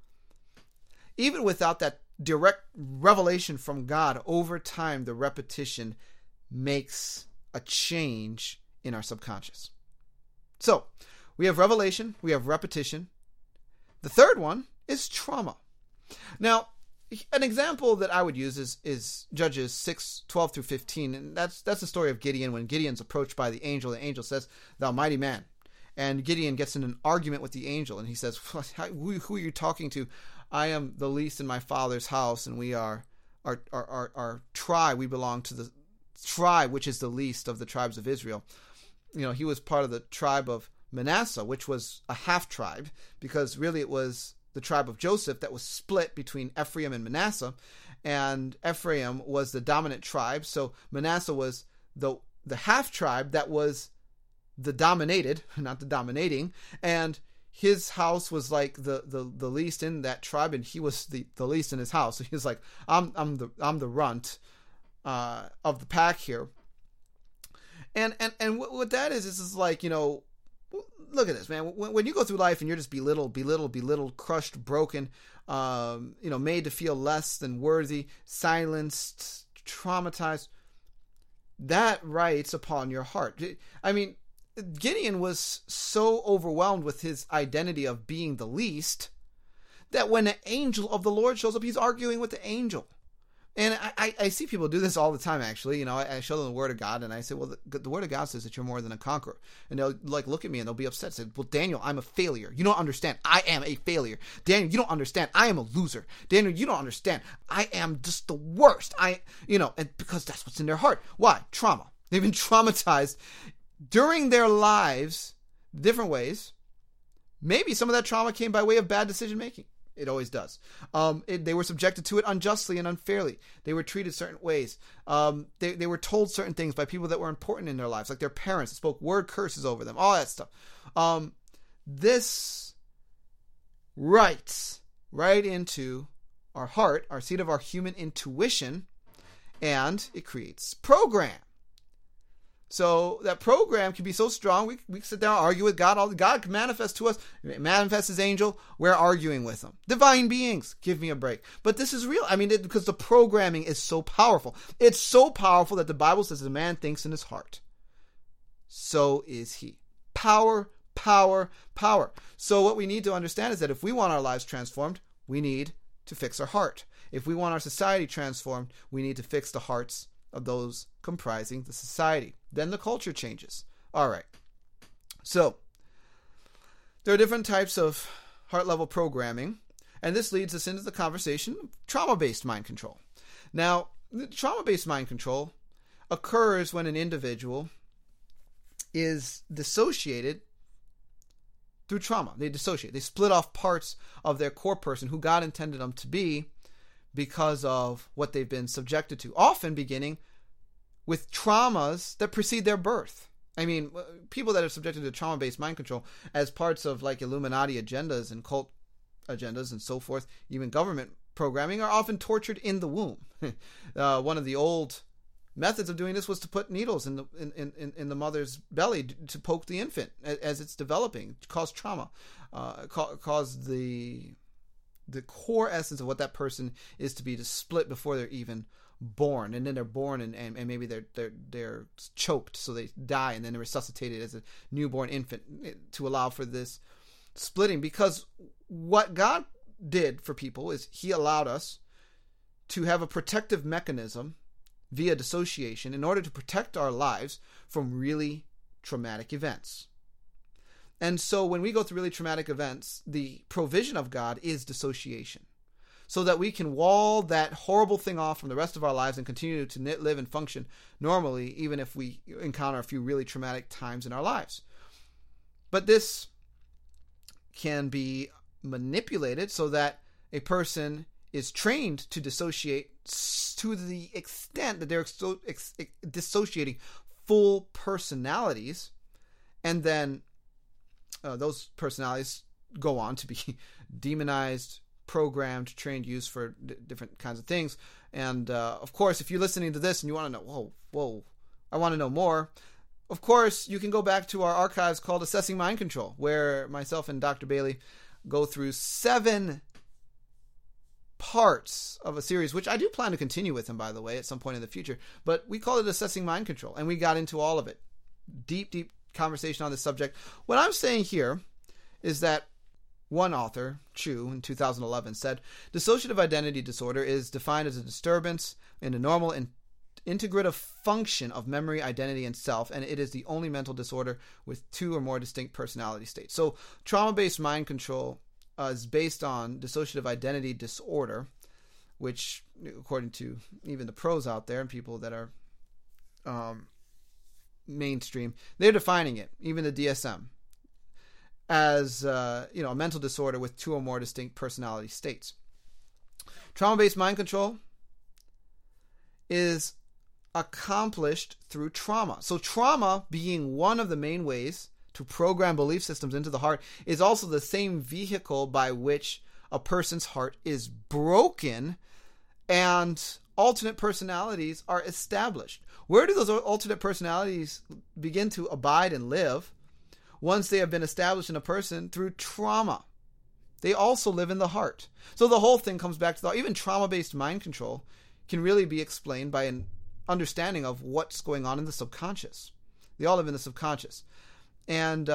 Even without that direct revelation from God, over time, the repetition makes a change in our subconscious. So, we have revelation, we have repetition. The third one is trauma. Now, an example that I would use is Judges 6:12 through 15, and that's the story of Gideon. When Gideon's approached by the angel says, "Thou mighty man." And Gideon gets in an argument with the angel, and he says, "Who are you talking to? I am the least in my father's house, and we are our tribe. We belong to the tribe which is the least of the tribes of Israel." He was part of the tribe of Manasseh, which was a half tribe, because really it was the tribe of Joseph that was split between Ephraim and Manasseh, and Ephraim was the dominant tribe, so Manasseh was the half tribe that was the dominated, not the dominating, and his house was like the least in that tribe, and he was the least in his house. So he was like, I'm the runt of the pack here. And what that is like, look at this, man. When you go through life and you're just belittled, crushed, broken, made to feel less than worthy, silenced, traumatized, that writes upon your heart. I mean, Gideon was so overwhelmed with his identity of being the least that when an angel of the Lord shows up, he's arguing with the angel. And I see people do this all the time, actually. I show them the Word of God, and I say, well, the Word of God says that you're more than a conqueror. And they'll look at me, and they'll be upset. Say, well, Daniel, I'm a failure. You don't understand. I am a failure. Daniel, you don't understand. I am a loser. Daniel, you don't understand. I am just the worst. And because that's what's in their heart. Why? Trauma. They've been traumatized during their lives, different ways. Maybe some of that trauma came by way of bad decision making. It always does. They were subjected to it unjustly and unfairly. They were treated certain ways. They were told certain things by people that were important in their lives, like their parents spoke word curses over them, all that stuff. This writes right into our heart, our seat of our human intuition, and it creates program. So that program can be so strong, we can sit down, argue with God. God can manifest to us, manifest his angel. We're arguing with him. Divine beings, give me a break. But this is real. I mean, because the programming is so powerful. It's so powerful that the Bible says a man thinks in his heart, so is he. Power, power, power. So what we need to understand is that if we want our lives transformed, we need to fix our heart. If we want our society transformed, we need to fix the hearts of those comprising the society. Then the culture changes. All right. So there are different types of heart level programming, and this leads us into the conversation of trauma-based mind control. Now, trauma-based mind control occurs when an individual is dissociated through trauma. They dissociate. They split off parts of their core person, who God intended them to be, because of what they've been subjected to, often beginning with traumas that precede their birth. I mean, people that are subjected to trauma-based mind control as parts of like Illuminati agendas and cult agendas and so forth, even government programming, are often tortured in the womb. One of the old methods of doing this was to put needles in the mother's belly to poke the infant as it's developing, to cause trauma, cause the core essence of what that person is to be to split before they're even born, and then they're born and maybe they're choked, so they die, and then they're resuscitated as a newborn infant to allow for this splitting. Because what God did for people is He allowed us to have a protective mechanism via dissociation in order to protect our lives from really traumatic events. And so when we go through really traumatic events, the provision of God is dissociation, so that we can wall that horrible thing off from the rest of our lives and continue to live and function normally, even if we encounter a few really traumatic times in our lives. But this can be manipulated so that a person is trained to dissociate to the extent that they're dissociating full personalities, and then those personalities go on to be demonized, programmed, trained, used for different kinds of things. And of course, if you're listening to this and you want to know, whoa, I want to know more, of course, you can go back to our archives called Assessing Mind Control, where myself and Dr. Bailey go through 7 parts of a series, which I do plan to continue with him, by the way, at some point in the future. But we call it Assessing Mind Control, and we got into all of it. Deep conversation on this subject. What I'm saying here is that one author, Chu, in 2011 said, dissociative identity disorder is defined as a disturbance in the normal and integrative function of memory, identity, and self, and it is the only mental disorder with 2 or more distinct personality states. So trauma-based mind control is based on dissociative identity disorder, which, according to even the pros out there and people that are mainstream, they're defining it, even the DSM, as a mental disorder with 2 or more distinct personality states. Trauma-based mind control is accomplished through trauma. So trauma, being one of the main ways to program belief systems into the heart, is also the same vehicle by which a person's heart is broken and alternate personalities are established. Where do those alternate personalities begin to abide and live? Once they have been established in a person through trauma. They also live in the heart. So the whole thing comes back to even trauma-based mind control can really be explained by an understanding of what's going on in the subconscious. They all live in the subconscious. And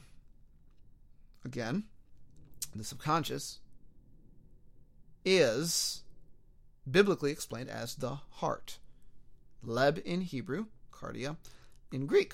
again, the subconscious is biblically explained as the heart. Leb in Hebrew, cardia in Greek.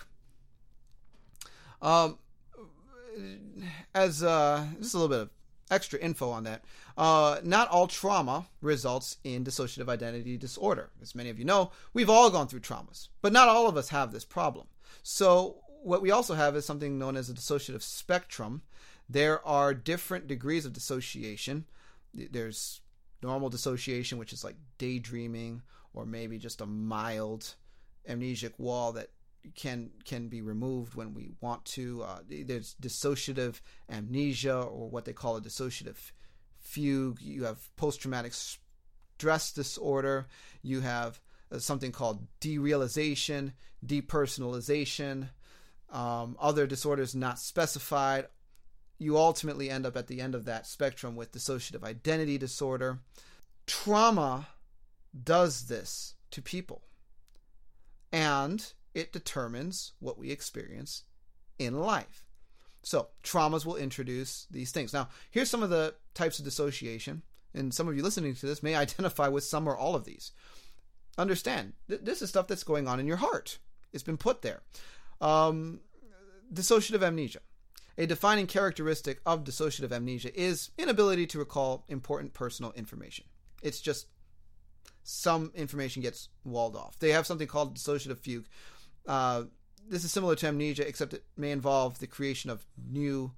As just a little bit of extra info on that, not all trauma results in dissociative identity disorder. As many of you know, we've all gone through traumas, but not all of us have this problem. So what we also have is something known as a dissociative spectrum. There are different degrees of dissociation. There's normal dissociation, which is like daydreaming, or maybe just a mild amnesic wall that can be removed when we want to. There's dissociative amnesia, or what they call a dissociative fugue. You have post-traumatic stress disorder. You have something called derealization, depersonalization, other disorders not specified. You ultimately end up at the end of that spectrum with dissociative identity disorder. Trauma does this to people, and it determines what we experience in life. So traumas will introduce these things. Now, here's some of the types of dissociation, and some of you listening to this may identify with some or all of these. Understand, this is stuff that's going on in your heart. It's been put there. Dissociative amnesia. A defining characteristic of dissociative amnesia is inability to recall important personal information. It's just some information gets walled off. They have something called dissociative fugue. This is similar to amnesia, except it may involve the creation of new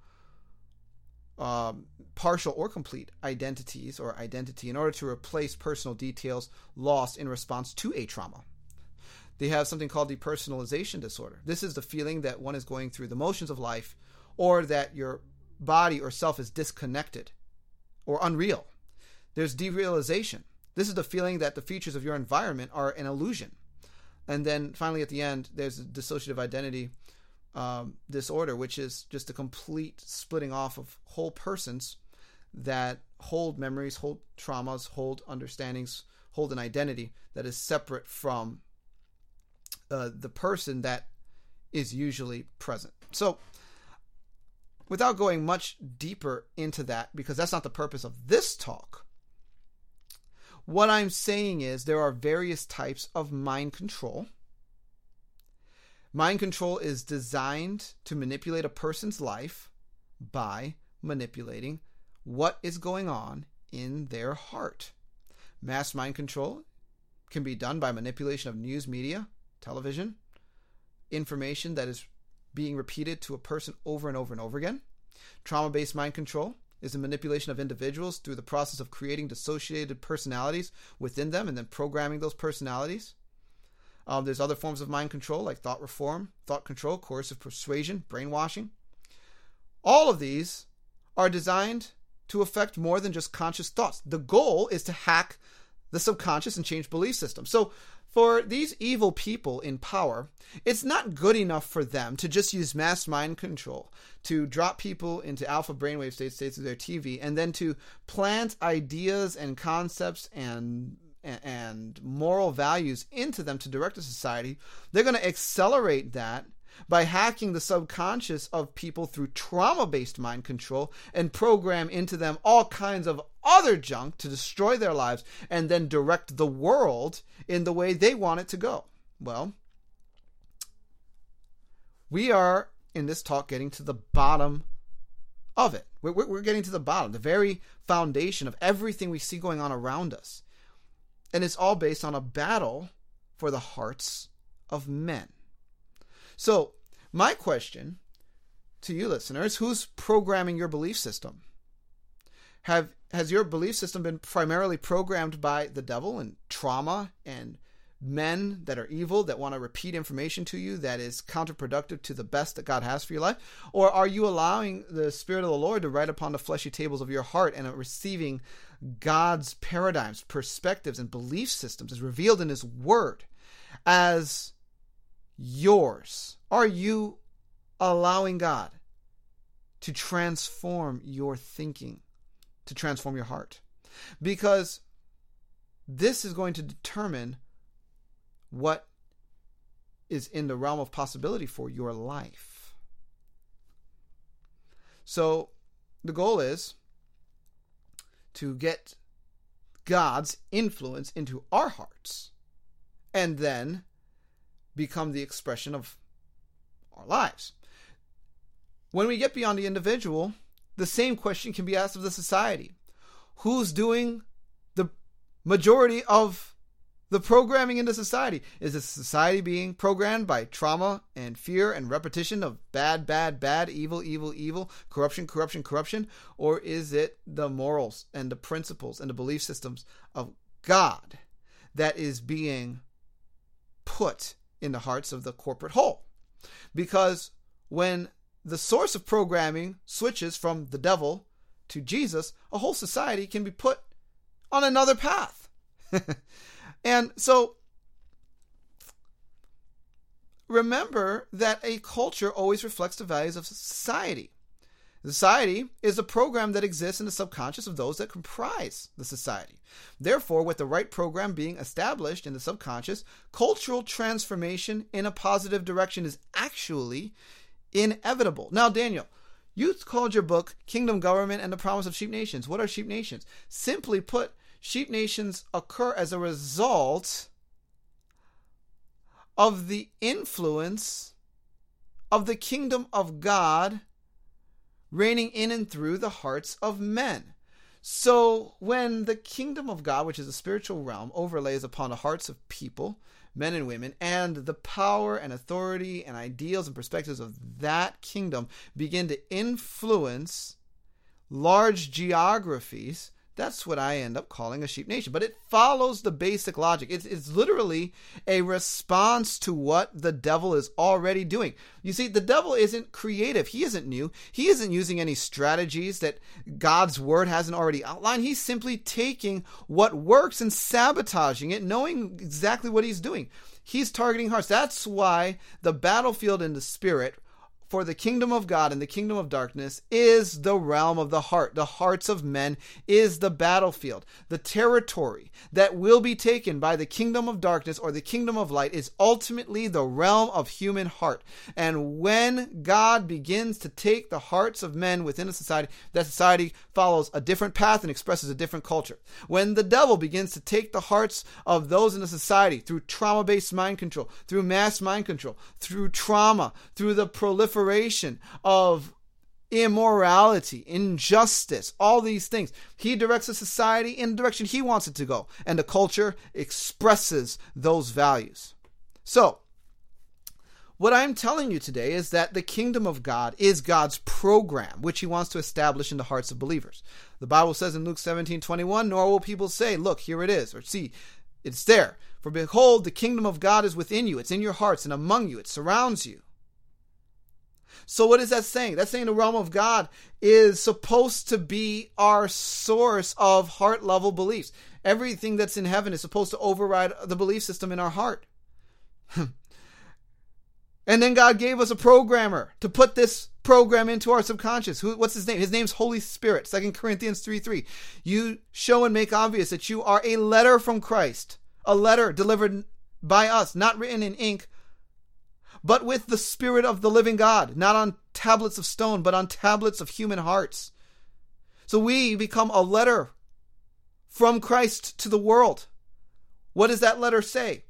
partial or complete identities or identity in order to replace personal details lost in response to a trauma. They have something called depersonalization disorder. This is the feeling that one is going through the motions of life, or that your body or self is disconnected or unreal. There's derealization. This is the feeling that the features of your environment are an illusion. And then finally at the end, there's a dissociative identity disorder, which is just a complete splitting off of whole persons that hold memories, hold traumas, hold understandings, hold an identity that is separate from the person that is usually present. So without going much deeper into that, because that's not the purpose of this talk, what I'm saying is there are various types of mind control. Mind control is designed to manipulate a person's life by manipulating what is going on in their heart. Mass mind control can be done by manipulation of news media, television, information that is being repeated to a person over and over and over again. Trauma-based mind control is a manipulation of individuals through the process of creating dissociated personalities within them and then programming those personalities. There's other forms of mind control like thought reform, thought control, coercive persuasion, brainwashing. All of these are designed to affect more than just conscious thoughts. The goal is to hack the subconscious and change belief systems. So for these evil people in power, it's not good enough for them to just use mass mind control to drop people into alpha brainwave states of their TV, and then to plant ideas and concepts and moral values into them to direct a society. They're going to accelerate that by hacking the subconscious of people through trauma-based mind control and program into them all kinds of other junk to destroy their lives and then direct the world in the way they want it to go. Well, we are in this talk getting to the bottom of it. We're getting to the bottom, the very foundation of everything we see going on around us. And it's all based on a battle for the hearts of men. So, my question to you listeners, who's programming your belief system? Has your belief system been primarily programmed by the devil and trauma and men that are evil that want to repeat information to you that is counterproductive to the best that God has for your life? Or are you allowing the Spirit of the Lord to write upon the fleshy tables of your heart and receiving God's paradigms, perspectives, and belief systems as revealed in His Word as yours? Are you allowing God to transform your thinking, to transform your heart? Because this is going to determine what is in the realm of possibility for your life. So the goal is to get God's influence into our hearts and then become the expression of our lives. When we get beyond the individual, the same question can be asked of the society. Who's doing the majority of the programming in the society? Is the society being programmed by trauma and fear and repetition of bad, bad, bad, evil, evil, evil, corruption, corruption, corruption? Or is it the morals and the principles and the belief systems of God that is being put in the hearts of the corporate whole? Because when the source of programming switches from the devil to Jesus, a whole society can be put on another path. And so remember that a culture always reflects the values of society. Society is a program that exists in the subconscious of those that comprise the society. Therefore, with the right program being established in the subconscious, cultural transformation in a positive direction is actually inevitable. Now, Daniel, you called your book Kingdom Government and the Promise of Sheep Nations. What are sheep nations? Simply put, sheep nations occur as a result of the influence of the kingdom of God reigning in and through the hearts of men. So when the kingdom of God, which is a spiritual realm, overlays upon the hearts of people, men and women, and the power and authority and ideals and perspectives of that kingdom begin to influence large geographies, that's what I end up calling a sheep nation. But it follows the basic logic. It's literally a response to what the devil is already doing. You see, the devil isn't creative. He isn't new. He isn't using any strategies that God's word hasn't already outlined. He's simply taking what works and sabotaging it, knowing exactly what he's doing. He's targeting hearts. That's why the battlefield in the spirit for the kingdom of God and the kingdom of darkness is the realm of the heart. The hearts of men is the battlefield. The territory that will be taken by the kingdom of darkness or the kingdom of light is ultimately the realm of human heart. And when God begins to take the hearts of men within a society, that society follows a different path and expresses a different culture. When the devil begins to take the hearts of those in a society through trauma-based mind control, through mass mind control, through trauma, through the proliferation of immorality, injustice, all these things, he directs a society in the direction he wants it to go, and the culture expresses those values. So, what I'm telling you today is that the kingdom of God is God's program, which he wants to establish in the hearts of believers. The Bible says in Luke 17:21, nor will people say, look, here it is, or see, it's there. For behold, the kingdom of God is within you. It's in your hearts and among you. It surrounds you. So what is that saying? That's saying the realm of God is supposed to be our source of heart level beliefs. Everything that's in heaven is supposed to override the belief system in our heart. And then God gave us a programmer to put this program into our subconscious. What's his name? His name's Holy Spirit. 2 Corinthians 3:3. You show and make obvious that you are a letter from Christ. A letter delivered by us, not written in ink, but with the Spirit of the living God, not on tablets of stone, but on tablets of human hearts. So we become a letter from Christ to the world. What does that letter say?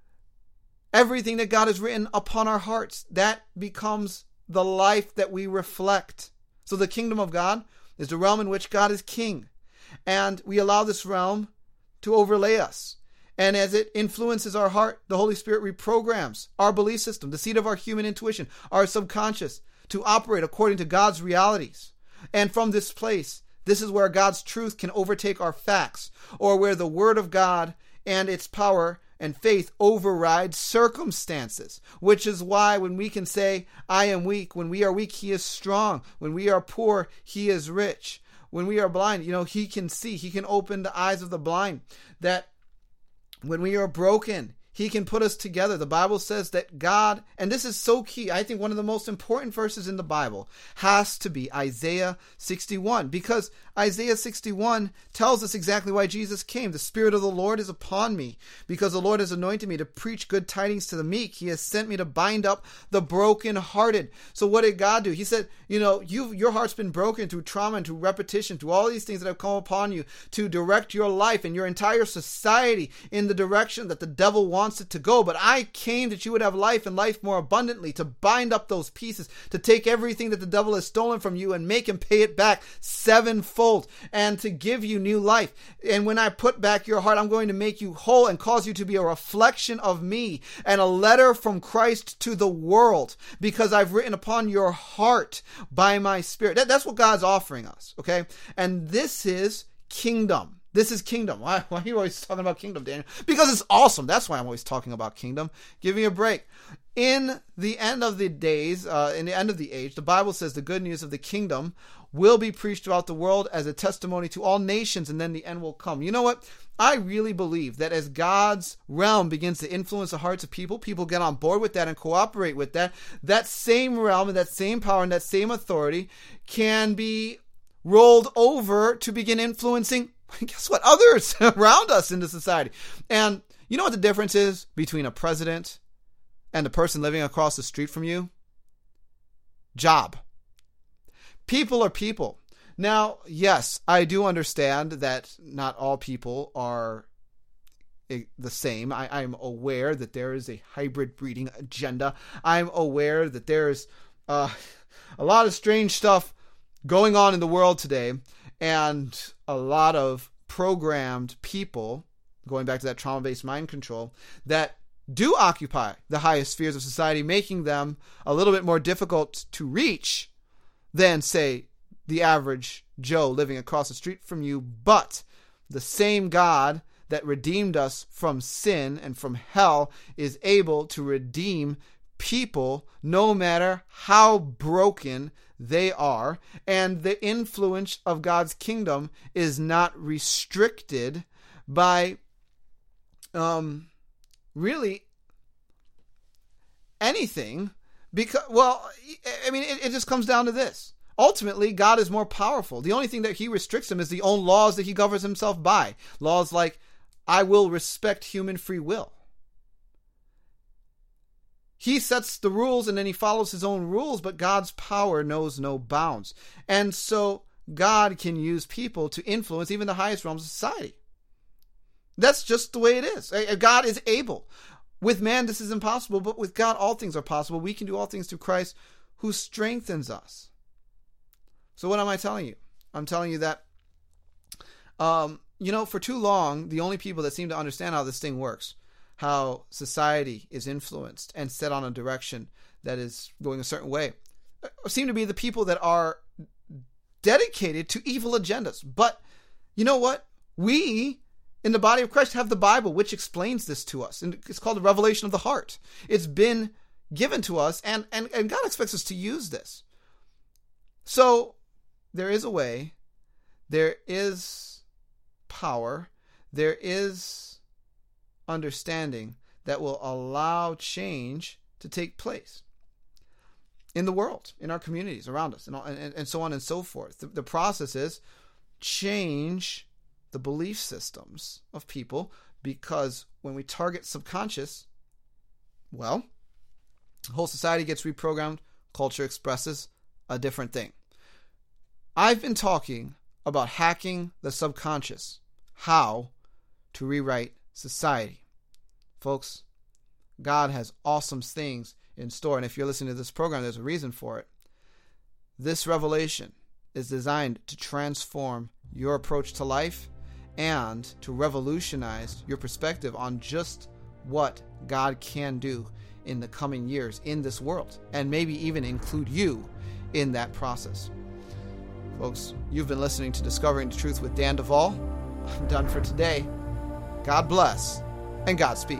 Everything that God has written upon our hearts, that becomes the life that we reflect. So the kingdom of God is the realm in which God is king. And we allow this realm to overlay us. And as it influences our heart, the Holy Spirit reprograms our belief system, the seat of our human intuition, our subconscious, to operate according to God's realities. And from this place, this is where God's truth can overtake our facts, or where the Word of God and its power and faith override circumstances, which is why when we can say, I am weak, when we are weak, he is strong. When we are poor, he is rich. When we are blind, he can see. He can open the eyes of the blind. That when we are broken, he can put us together. The Bible says that God, and this is so key, I think one of the most important verses in the Bible has to be Isaiah 61, because Isaiah 61 tells us exactly why Jesus came. The Spirit of the Lord is upon me, because the Lord has anointed me to preach good tidings to the meek. He has sent me to bind up the brokenhearted. So what did God do? He said, your heart's been broken through trauma and through repetition, through all these things that have come upon you, to direct your life and your entire society in the direction that the devil wants it to go. But I came that you would have life and life more abundantly, to bind up those pieces, to take everything that the devil has stolen from you and make him pay it back sevenfold, and to give you new life. And when I put back your heart, I'm going to make you whole and cause you to be a reflection of me and a letter from Christ to the world, because I've written upon your heart by my Spirit. That's what God's offering us, okay? And this is kingdom. This is kingdom. Why are you always talking about kingdom, Daniel? Because it's awesome. That's why I'm always talking about kingdom. Give me a break. In the end of the days, in the end of the age, the Bible says the good news of the kingdom will be preached throughout the world as a testimony to all nations, and then the end will come. You know what? I really believe that as God's realm begins to influence the hearts of people get on board with that and cooperate with that, that same realm and that same power and that same authority can be rolled over to begin influencing, guess what, others around us in the society. And you know what the difference is between a president and the person living across the street from you? Job. People are people. Now, yes, I do understand that not all people are the same. I'm aware that there is a hybrid breeding agenda. I'm aware that there's a lot of strange stuff going on in the world today, and a lot of programmed people, going back to that trauma-based mind control, that do occupy the highest spheres of society, making them a little bit more difficult to reach than, say, the average Joe living across the street from you, but the same God that redeemed us from sin and from hell is able to redeem people no matter how broken they are. And the influence of God's kingdom is not restricted by really anything, because, well, I mean, it just comes down to this. Ultimately, God is more powerful. The only thing that he restricts him is the own laws that he governs himself by. Laws like, I will respect human free will. He sets the rules and then he follows his own rules, but God's power knows no bounds. And so God can use people to influence even the highest realms of society. That's just the way it is. God is able. With man, this is impossible, but with God, all things are possible. We can do all things through Christ who strengthens us. So what am I telling you? I'm telling you that, for too long, the only people that seem to understand how this thing works, how society is influenced and set on a direction that is going a certain way, seem to be the people that are dedicated to evil agendas. But you know what? We, in the body of Christ, have the Bible, which explains this to us. And it's called the revelation of the heart. It's been given to us, and God expects us to use this. So there is a way, there is power, there is understanding that will allow change to take place in the world, in our communities around us, and so on and so forth. The process is change the belief systems of people, because when we target subconscious, well, the whole society gets reprogrammed, culture expresses a different thing. I've been talking about hacking the subconscious, how to rewrite society. Folks, God has awesome things in store, and if you're listening to this program, there's a reason for it. This revelation is designed to transform your approach to life and to revolutionize your perspective on just what God can do in the coming years in this world, and maybe even include you in that process. Folks, you've been listening to Discovering the Truth with Dan Duvall. I'm done for today. God bless and Godspeed.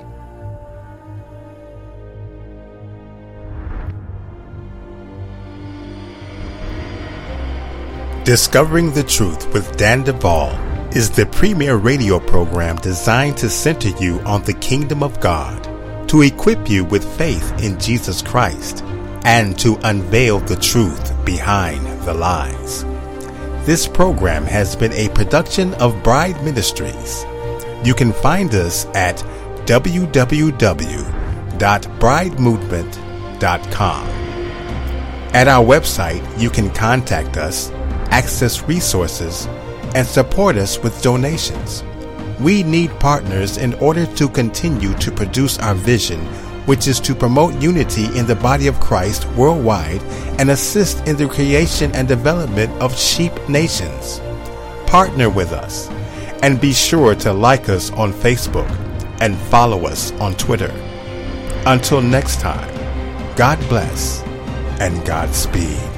Discovering the Truth with Dan Duvall is the premier radio program designed to center you on the kingdom of God, to equip you with faith in Jesus Christ, and to unveil the truth behind the lies. This program has been a production of Bride Ministries. You can find us at www.bridemovement.com. At our website, you can contact us, access resources, and support us with donations. We need partners in order to continue to produce our vision, which is to promote unity in the body of Christ worldwide and assist in the creation and development of sheep nations. Partner with us, and be sure to like us on Facebook and follow us on Twitter. Until next time, God bless and Godspeed.